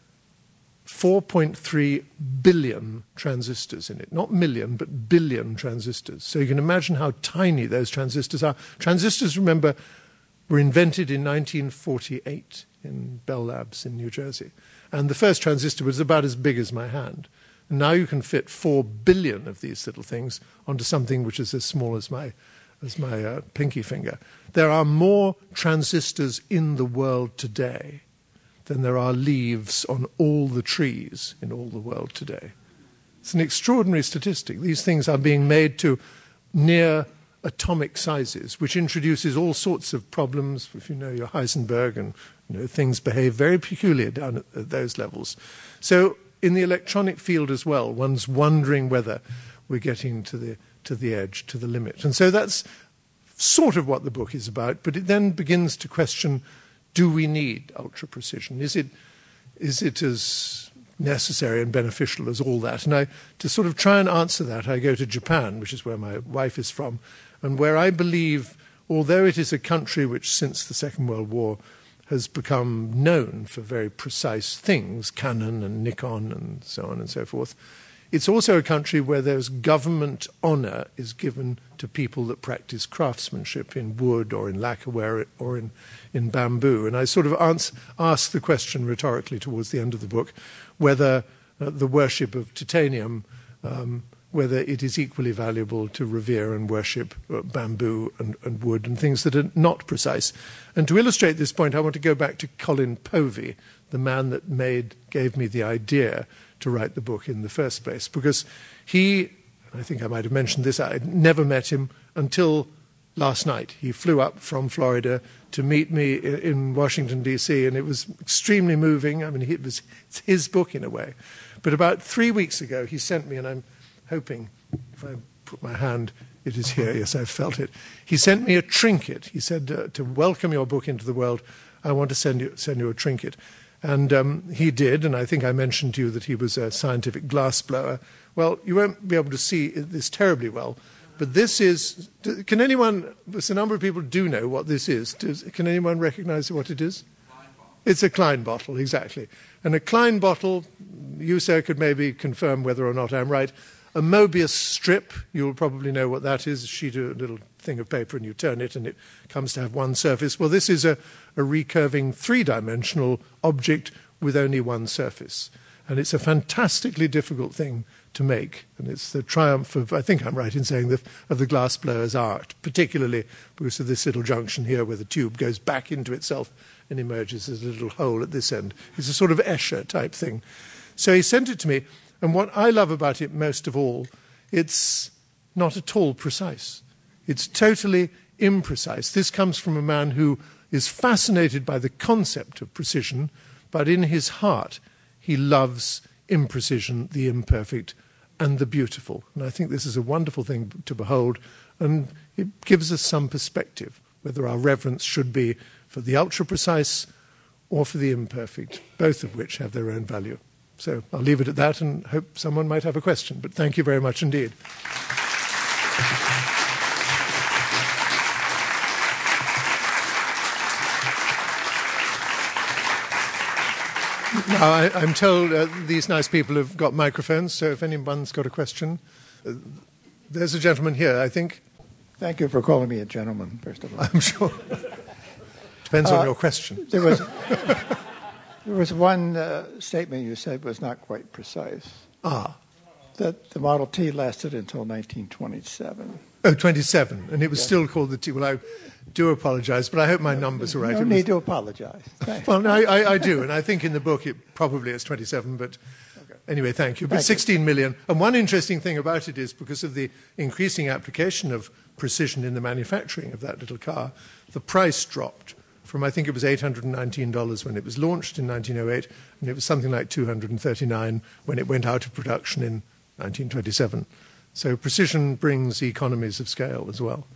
four point three billion transistors in it. Not million, but billion transistors. So you can imagine how tiny those transistors are. Transistors, remember, were invented in nineteen forty-eight in Bell Labs in New Jersey. And the first transistor was about as big as my hand. And now you can fit four billion of these little things onto something which is as small as my as my uh, pinky finger. There are more transistors in the world today than there are leaves on all the trees in all the world today. It's an extraordinary statistic. These things are being made to near atomic sizes, which introduces all sorts of problems. If you know your Heisenberg, and you know things behave very peculiar down at, at those levels. So in the electronic field as well, one's wondering whether we're getting to the to the edge, to the limit. And so that's sort of what the book is about, but it then begins to question, do we need ultra-precision? Is it, is it as necessary and beneficial as all that? And I, to sort of try and answer that, I go to Japan, which is where my wife is from, and where I believe, although it is a country which since the Second World War has become known for very precise things, Canon and Nikon and so on and so forth, it's also a country where there's government honour is given to people that practice craftsmanship in wood or in lacquerware or in, in bamboo. And I sort of answer, ask the question rhetorically towards the end of the book whether uh, the worship of titanium um, whether it is equally valuable to revere and worship uh, bamboo and, and wood and things that are not precise. And to illustrate this point, I want to go back to Colin Povey, the man that made, gave me the idea to write the book in the first place, because he, I think I might have mentioned this, I had never met him until last night. He flew up from Florida to meet me in Washington, D C, and it was extremely moving. I mean, it was it's his book in a way. But about three weeks ago, he sent me, and I'm hoping, if I put my hand, it is here, yes, I've felt it. He sent me a trinket. He said, uh, to welcome your book into the world, I want to send you, send you a trinket. And um, he did, and I think I mentioned to you that he was a scientific glass blower. Well, you won't be able to see this terribly well, but this is, can anyone, there's a number of people do know what this is. Does, can anyone recognize what it is? It's a Klein bottle, exactly. And a Klein bottle, you, sir, could maybe confirm whether or not I'm right. A Mobius strip, you'll probably know what that is, a sheet of a little thing of paper, and you turn it and it comes to have one surface. Well, this is a, a recurving three-dimensional object with only one surface. And it's a fantastically difficult thing to make. And it's the triumph of, I think I'm right in saying, the, of the glass blower's art, particularly because of this little junction here where the tube goes back into itself and emerges as a little hole at this end. It's a sort of Escher type thing. So he sent it to me, and what I love about it most of all, it's not at all precise. It's totally imprecise. This comes from a man who is fascinated by the concept of precision, but in his heart he loves imprecision, the imperfect, and the beautiful. And I think this is a wonderful thing to behold, and it gives us some perspective, whether our reverence should be for the ultra-precise or for the imperfect, both of which have their own value. So I'll leave it at that and hope someone might have a question. But thank you very much indeed. Now, I, I'm told uh, these nice people have got microphones, so if anyone's got a question. Uh, there's a gentleman here, I think. Thank you for calling me a gentleman, first of all. I'm sure. Depends uh, on your question. There was, there was one uh, statement you said was not quite precise. Ah. That the Model T lasted until nineteen twenty-seven. Oh, twenty-seven, and it was yeah. still called the T. Well, I do apologize, but I hope my numbers are right. No it need was... to apologize. Well, no, I, I do, and I think in the book it probably is twenty-seven, but okay. Anyway, thank you. But thank sixteen you. million. And one interesting thing about it is because of the increasing application of precision in the manufacturing of that little car, the price dropped from, I think it was eight hundred nineteen dollars when it was launched in nineteen oh eight, and it was something like two hundred thirty-nine dollars when it went out of production in nineteen twenty-seven. So precision brings economies of scale as well.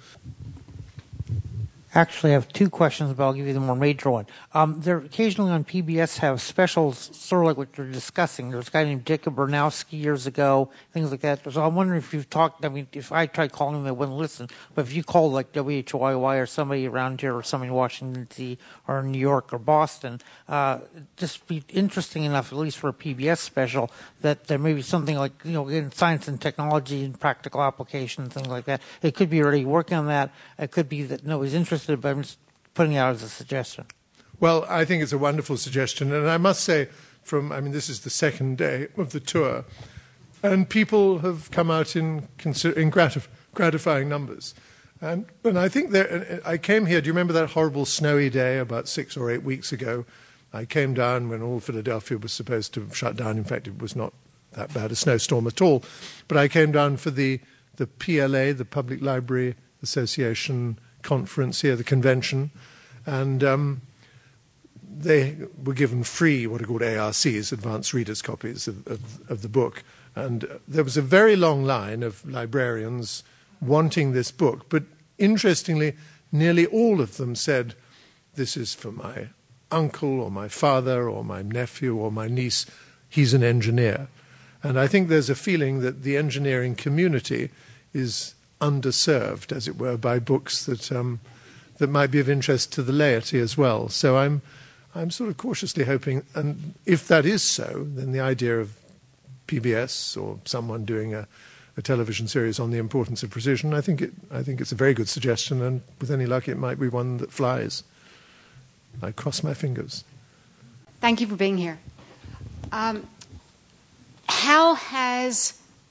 Actually, I have two questions, but I'll give you the more major one. Um, there occasionally on P B S have specials, sort of like what you're discussing. There was a guy named Jacob Bernowski years ago, things like that. So I'm wondering if you've talked, I mean, if I tried calling him, they wouldn't listen. But if you called like W H Y Y or somebody around here or somebody in Washington, D C or New York or Boston, uh, just be interesting enough, at least for a P B S special, that there may be something like, you know, in science and technology and practical application, things like that. It could be already working on that. It could be that nobody's interested, but I'm just putting it out as a suggestion. Well, I think it's a wonderful suggestion. And I must say, from, I mean, this is the second day of the tour, and people have come out in, in gratif gratifying numbers. And, and I think there, I came here, do you remember that horrible snowy day about six or eight weeks ago? I came down when all Philadelphia was supposed to shut down. In fact, it was not that bad a snowstorm at all. But I came down for the, the P L A, the Public Library Association conference here, the convention, and um, they were given free what are called A R Cs, advanced readers' copies of, of, of the book. And there was a very long line of librarians wanting this book, but interestingly, nearly all of them said, this is for my uncle or my father or my nephew or my niece. He's an engineer. And I think there's a feeling that the engineering community is underserved, as it were, by books that um, that might be of interest to the laity as well. So I'm I'm sort of cautiously hoping, and if that is so, then the idea of P B S or someone doing a, a television series on the importance of precision, I think it I think it's a very good suggestion, and with any luck, it might be one that flies. I cross my fingers. Thank you for being here. Um, how has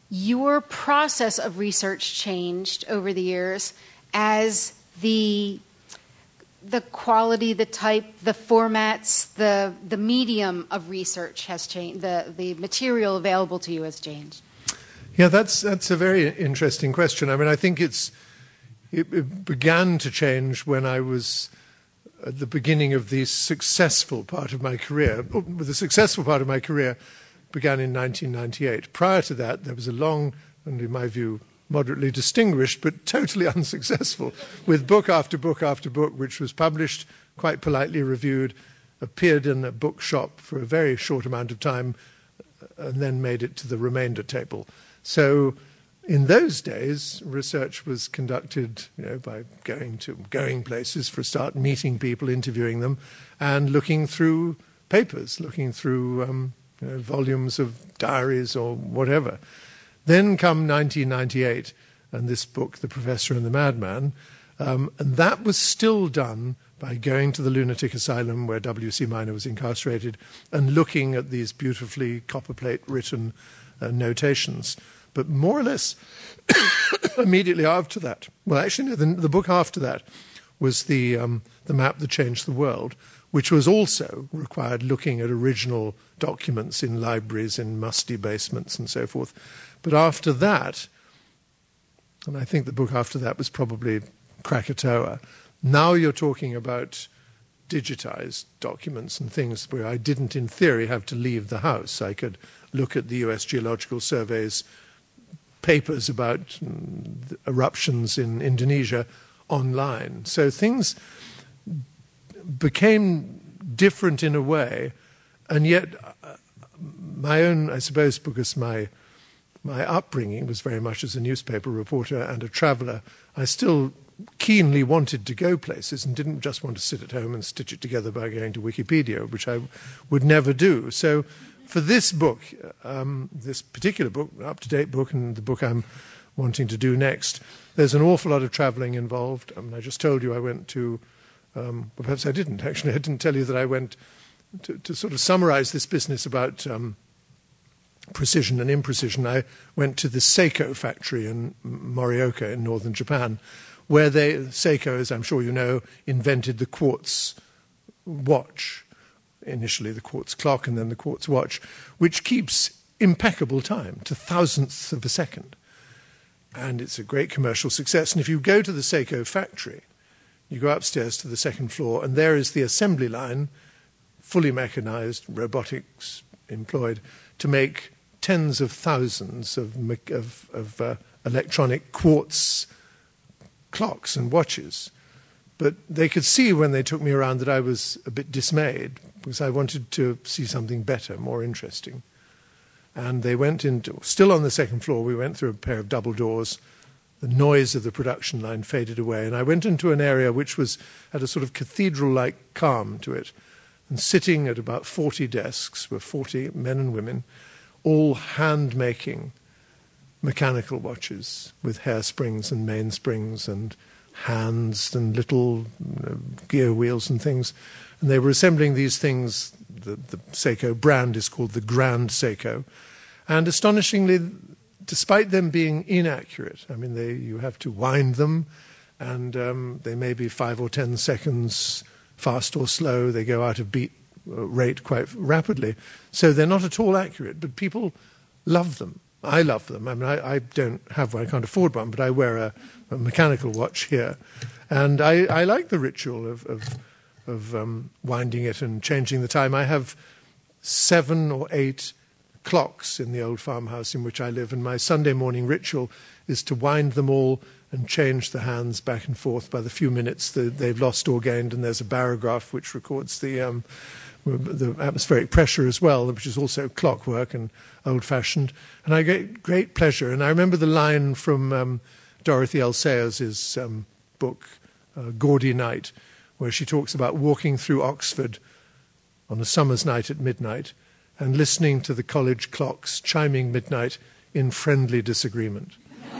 your process of research changed over the years as the the quality, the type, the formats, the the medium of research has changed, the, the material available to you has changed? Yeah, that's that's a very interesting question. I mean, I think it's it, it began to change when I was at the beginning of the successful part of my career. The successful part of my career began in nineteen ninety-eight. Prior to that, there was a long, and in my view, moderately distinguished, but totally unsuccessful, with book after book after book, which was published, quite politely reviewed, appeared in a bookshop for a very short amount of time, and then made it to the remainder table. So in those days, research was conducted, you know, by going to going places for a start, meeting people, interviewing them, and looking through papers, looking through um, you know, volumes of diaries or whatever. Then come nineteen ninety-eight, and this book, The Professor and the Madman, um, and that was still done by going to the lunatic asylum where W C Minor was incarcerated and looking at these beautifully copperplate written uh, notations. But more or less immediately after that, well, actually, no, the, the book after that was the um, the Map That Changed the World, which was also required looking at original documents in libraries, in musty basements and so forth. But after that, and I think the book after that was probably Krakatoa, now you're talking about digitized documents and things where I didn't, in theory, have to leave the house. I could look at the U S Geological Survey's papers about eruptions in Indonesia online. So things became different in a way, and yet my own, I suppose, because my my upbringing was very much as a newspaper reporter and a traveller, I still keenly wanted to go places and didn't just want to sit at home and stitch it together by going to Wikipedia, which I would never do. So for this book, um, this particular book, up-to-date book, and the book I'm wanting to do next, there's an awful lot of travelling involved. I mean, I just told you I went to, um, well, perhaps I didn't, actually. I didn't tell you that I went to, to sort of summarize this business about um, precision and imprecision. I went to the Seiko factory in Morioka in northern Japan, where they, Seiko, as I'm sure you know, invented the quartz watch. Initially the quartz clock and then the quartz watch, which keeps impeccable time to thousandths of a second. And it's a great commercial success. And if you go to the Seiko factory, you go upstairs to the second floor, and there is the assembly line, fully mechanized, robotics employed, to make tens of thousands of, of, of uh, electronic quartz clocks and watches. But they could see when they took me around that I was a bit dismayed because I wanted to see something better, more interesting. And they went into, still on the second floor, we went through a pair of double doors. The noise of the production line faded away. And I went into an area which was had a sort of cathedral-like calm to it. And sitting at about forty desks were forty men and women, all hand-making mechanical watches with hair springs and mainsprings and hands and little you know, gear wheels and things. And they were assembling these things. The, the Seiko brand is called the Grand Seiko. And astonishingly, despite them being inaccurate, I mean, they, you have to wind them, and um, they may be five or ten seconds fast or slow. They go out of beat rate quite rapidly. So they're not at all accurate, but people love them. I love them. I mean, I, I don't have one, I can't afford one, but I wear a, a mechanical watch here. And I, I like the ritual of, of, of um, winding it and changing the time. I have seven or eight clocks in the old farmhouse in which I live, and my Sunday morning ritual is to wind them all and change the hands back and forth by the few minutes that they've lost or gained. And there's a barograph which records the um, the atmospheric pressure as well, which is also clockwork and old-fashioned. And I get great pleasure. And I remember the line from um, Dorothy L. Sayers' um, book, uh, Gaudy Night, where she talks about walking through Oxford on a summer's night at midnight and listening to the college clocks chiming midnight in friendly disagreement.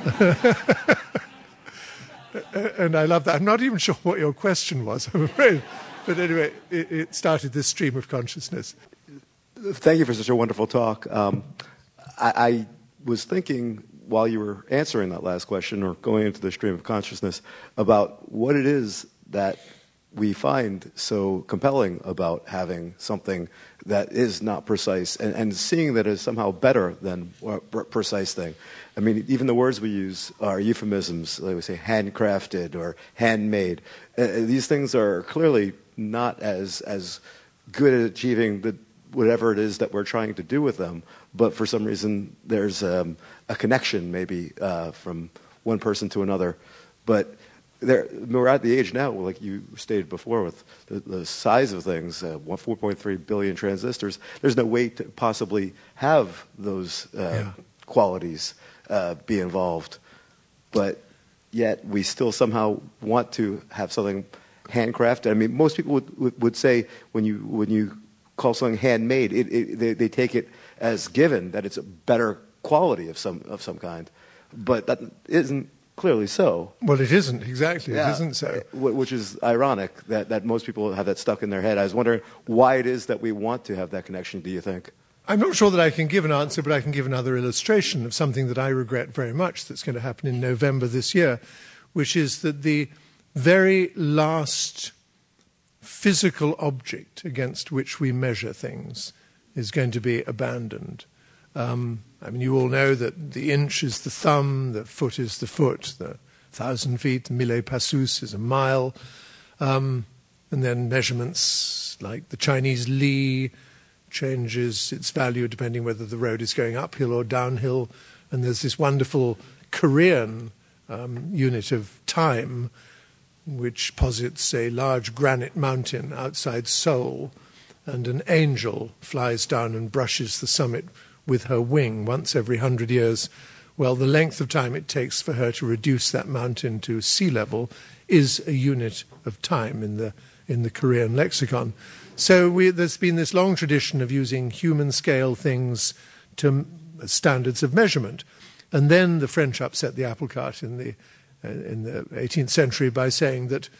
And I love that. I'm not even sure what your question was, I'm afraid. But anyway, it, it started this stream of consciousness. Thank you for such a wonderful talk. Um, I, I was thinking while you were answering that last question or going into the stream of consciousness about what it is that we find so compelling about having something that is not precise and, and seeing that as somehow better than a precise thing. I mean, even the words we use are euphemisms, like we say handcrafted or handmade. Uh, these things are clearly not as as good at achieving the, whatever it is that we're trying to do with them, but for some reason there's um, a connection maybe uh, from one person to another. But there, we're at the age now, like you stated before, with the, the size of things, uh, four point three billion transistors, there's no way to possibly have those uh, yeah. qualities uh, be involved. But yet we still somehow want to have something handcrafted. I mean, most people would, would, would say when you when you call something handmade, it, it, they, they take it as given that it's a better quality of some of some kind. But that isn't clearly so. Well, it isn't, exactly. Yeah. It isn't so. Which is ironic that, that most people have that stuck in their head. I was wondering why it is that we want to have that connection, do you think? I'm not sure that I can give an answer, but I can give another illustration of something that I regret very much that's going to happen in November this year, which is that the very last physical object against which we measure things is going to be abandoned. Um, I mean, you all know that the inch is the thumb, the foot is the foot, the thousand feet, mille passus is a mile, um, and then measurements like the Chinese li changes its value depending whether the road is going uphill or downhill, and there's this wonderful Korean um, unit of time which posits a large granite mountain outside Seoul, and an angel flies down and brushes the summit with her wing once every hundred years. Well, the length of time it takes for her to reduce that mountain to sea level is a unit of time in the in the Korean lexicon. So we, there's been this long tradition of using human-scale things to as standards of measurement. And then the French upset the apple cart in the uh, in the eighteenth century by saying that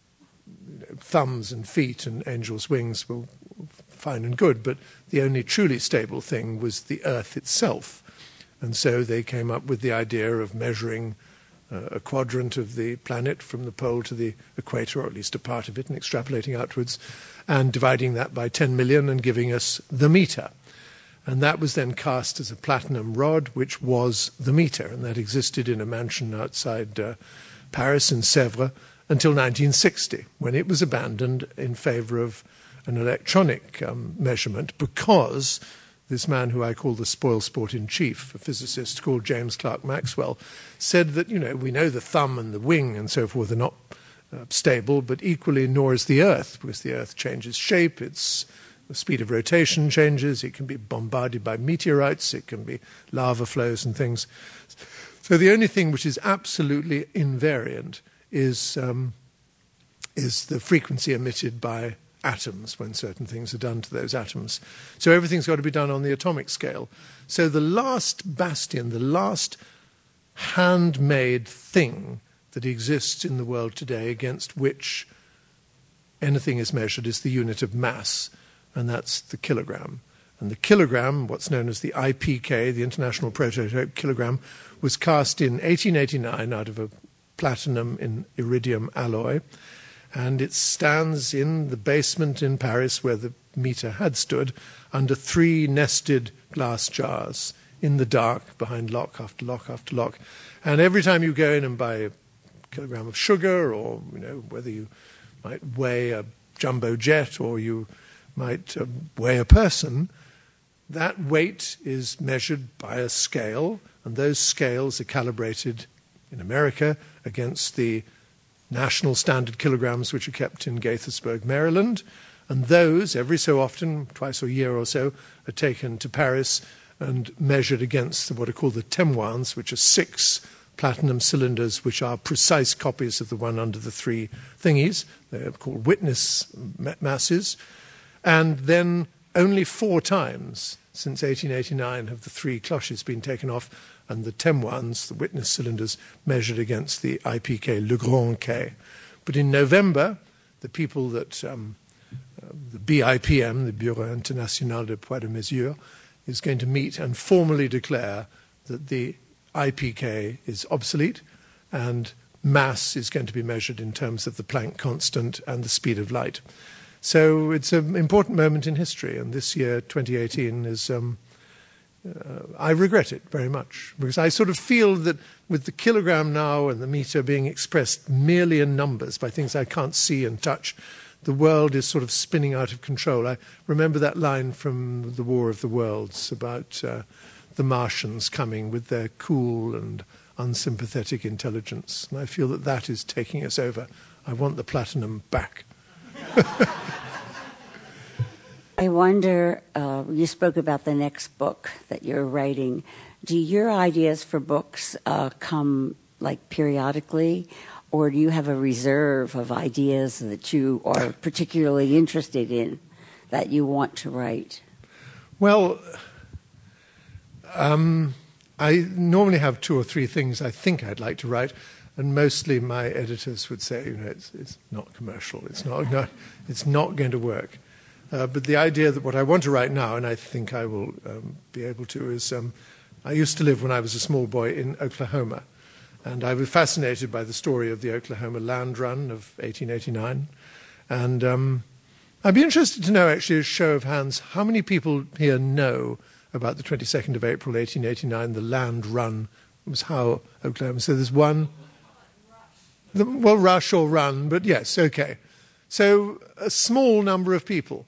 you know, thumbs and feet and angels' wings were fine and good, but the only truly stable thing was the earth itself. And so they came up with the idea of measuring uh, a quadrant of the planet from the pole to the equator, or at least a part of it, and extrapolating outwards, and dividing that by ten million and giving us the meter. And that was then cast as a platinum rod, which was the meter, and that existed in a mansion outside uh, Paris in Sèvres until nineteen sixty, when it was abandoned in favor of an electronic um, measurement, because this man who I call the spoilsport-in-chief, a physicist called James Clerk Maxwell, said that, you know, we know the thumb and the wing and so forth are not uh, stable, but equally nor is the Earth, because the Earth changes shape, its the speed of rotation changes, it can be bombarded by meteorites, it can be lava flows and things. So the only thing which is absolutely invariant is um, is the frequency emitted by atoms when certain things are done to those atoms. So everything's got to be done on the atomic scale. So the last bastion, the last handmade thing that exists in the world today against which anything is measured is the unit of mass, and that's the kilogram. And the kilogram, what's known as the I P K, the International Prototype Kilogram, was cast in eighteen eighty-nine out of a platinum in iridium alloy, and it stands in the basement in Paris where the meter had stood under three nested glass jars in the dark behind lock after lock after lock. And every time you go in and buy a kilogram of sugar, or you know whether you might weigh a jumbo jet or you might um, weigh a person, that weight is measured by a scale, and those scales are calibrated in America against the national standard kilograms which are kept in Gaithersburg, Maryland, and those, every so often, twice a year or so, are taken to Paris and measured against what are called the témoins, which are six platinum cylinders which are precise copies of the one under the three thingies. They're called witness masses. And then only four times since eighteen eighty-nine have the three cloches been taken off, and the témoins, the witness cylinders, measured against the I P K, Le Grand K. But in November, the people that, um, uh, the B I P M, the Bureau International de Poids de Mesure, is going to meet and formally declare that the I P K is obsolete and mass is going to be measured in terms of the Planck constant and the speed of light. So it's an important moment in history, and this year, twenty eighteen, is... Um, uh, I regret it very much, because I sort of feel that with the kilogram now and the meter being expressed merely in numbers by things I can't see and touch, the world is sort of spinning out of control. I remember that line from The War of the Worlds about uh, the Martians coming with their cool and unsympathetic intelligence, and I feel that that is taking us over. I want the platinum back. I wonder, uh, you spoke about the next book that you're writing. Do your ideas for books uh, come like periodically, or do you have a reserve of ideas that you are particularly interested in that you want to write? Well, um, I normally have two or three things I think I'd like to write, and mostly my editors would say, you know, it's, it's not commercial, it's not, no, it's not going to work. Uh, but the idea that what I want to write now, and I think I will um, be able to, is um, I used to live when I was a small boy in Oklahoma, and I was fascinated by the story of the Oklahoma land run of eighteen eighty-nine. And um, I'd be interested to know, actually, a show of hands, how many people here know about the twenty-second of April, eighteen eighty-nine, the land run was how Oklahoma. So there's one. The, well, rush or run, but yes, okay. So a small number of people.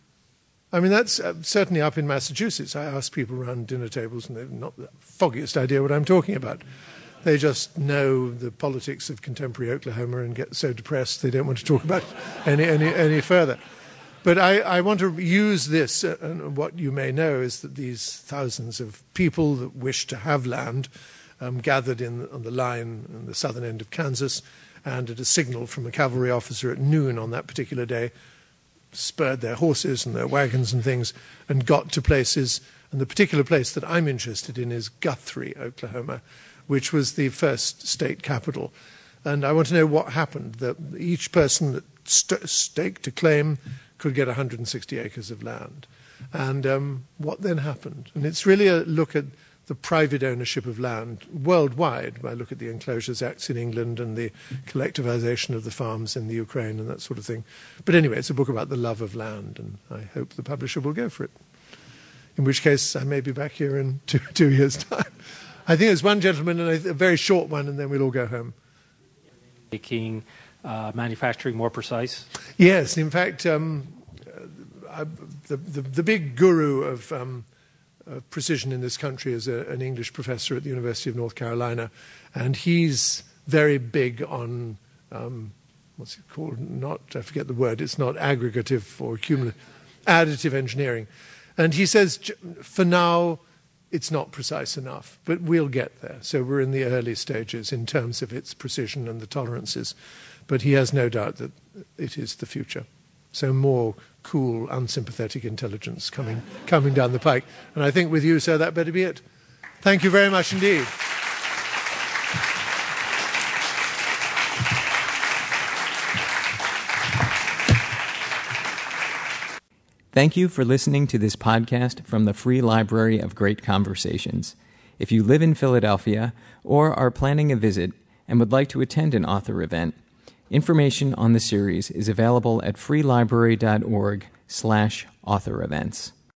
I mean, that's uh, certainly up in Massachusetts. I ask people around dinner tables, and they've not the foggiest idea what I'm talking about. They just know the politics of contemporary Oklahoma and get so depressed they don't want to talk about it any, any, any further. But I, I want to use this, uh, and what you may know is that these thousands of people that wish to have land um, gathered in, on the line on the southern end of Kansas, and at a signal from a cavalry officer at noon on that particular day, spurred their horses and their wagons and things and got to places. And the particular place that I'm interested in is Guthrie, Oklahoma, which was the first state capital. And I want to know what happened. That each person that st- staked a claim could get one hundred sixty acres of land. And um, what then happened? And it's really a look at the private ownership of land worldwide. I look at the Enclosures Acts in England and the collectivization of the farms in the Ukraine and that sort of thing. But anyway, it's a book about the love of land, and I hope the publisher will go for it. In which case, I may be back here in two, two years' time. I think there's one gentleman, and a very short one, and then we'll all go home. Making uh, manufacturing more precise? Yes, in fact, um, uh, I, the, the, the big guru of... Um, Uh, precision in this country is a, an English professor at the University of North Carolina, and he's very big on um, what's it called? Not I forget the word. It's not aggregative or cumulative, additive engineering, and he says for now it's not precise enough, but we'll get there. So we're in the early stages in terms of its precision and the tolerances, but he has no doubt that it is the future. So more cool, unsympathetic intelligence coming coming down the pike. And I think with you, sir, that better be it. Thank you very much indeed. Thank you for listening to this podcast from the Free Library of Great Conversations. If you live in Philadelphia or are planning a visit and would like to attend an author event, information on the series is available at freelibrary dot org slash author events.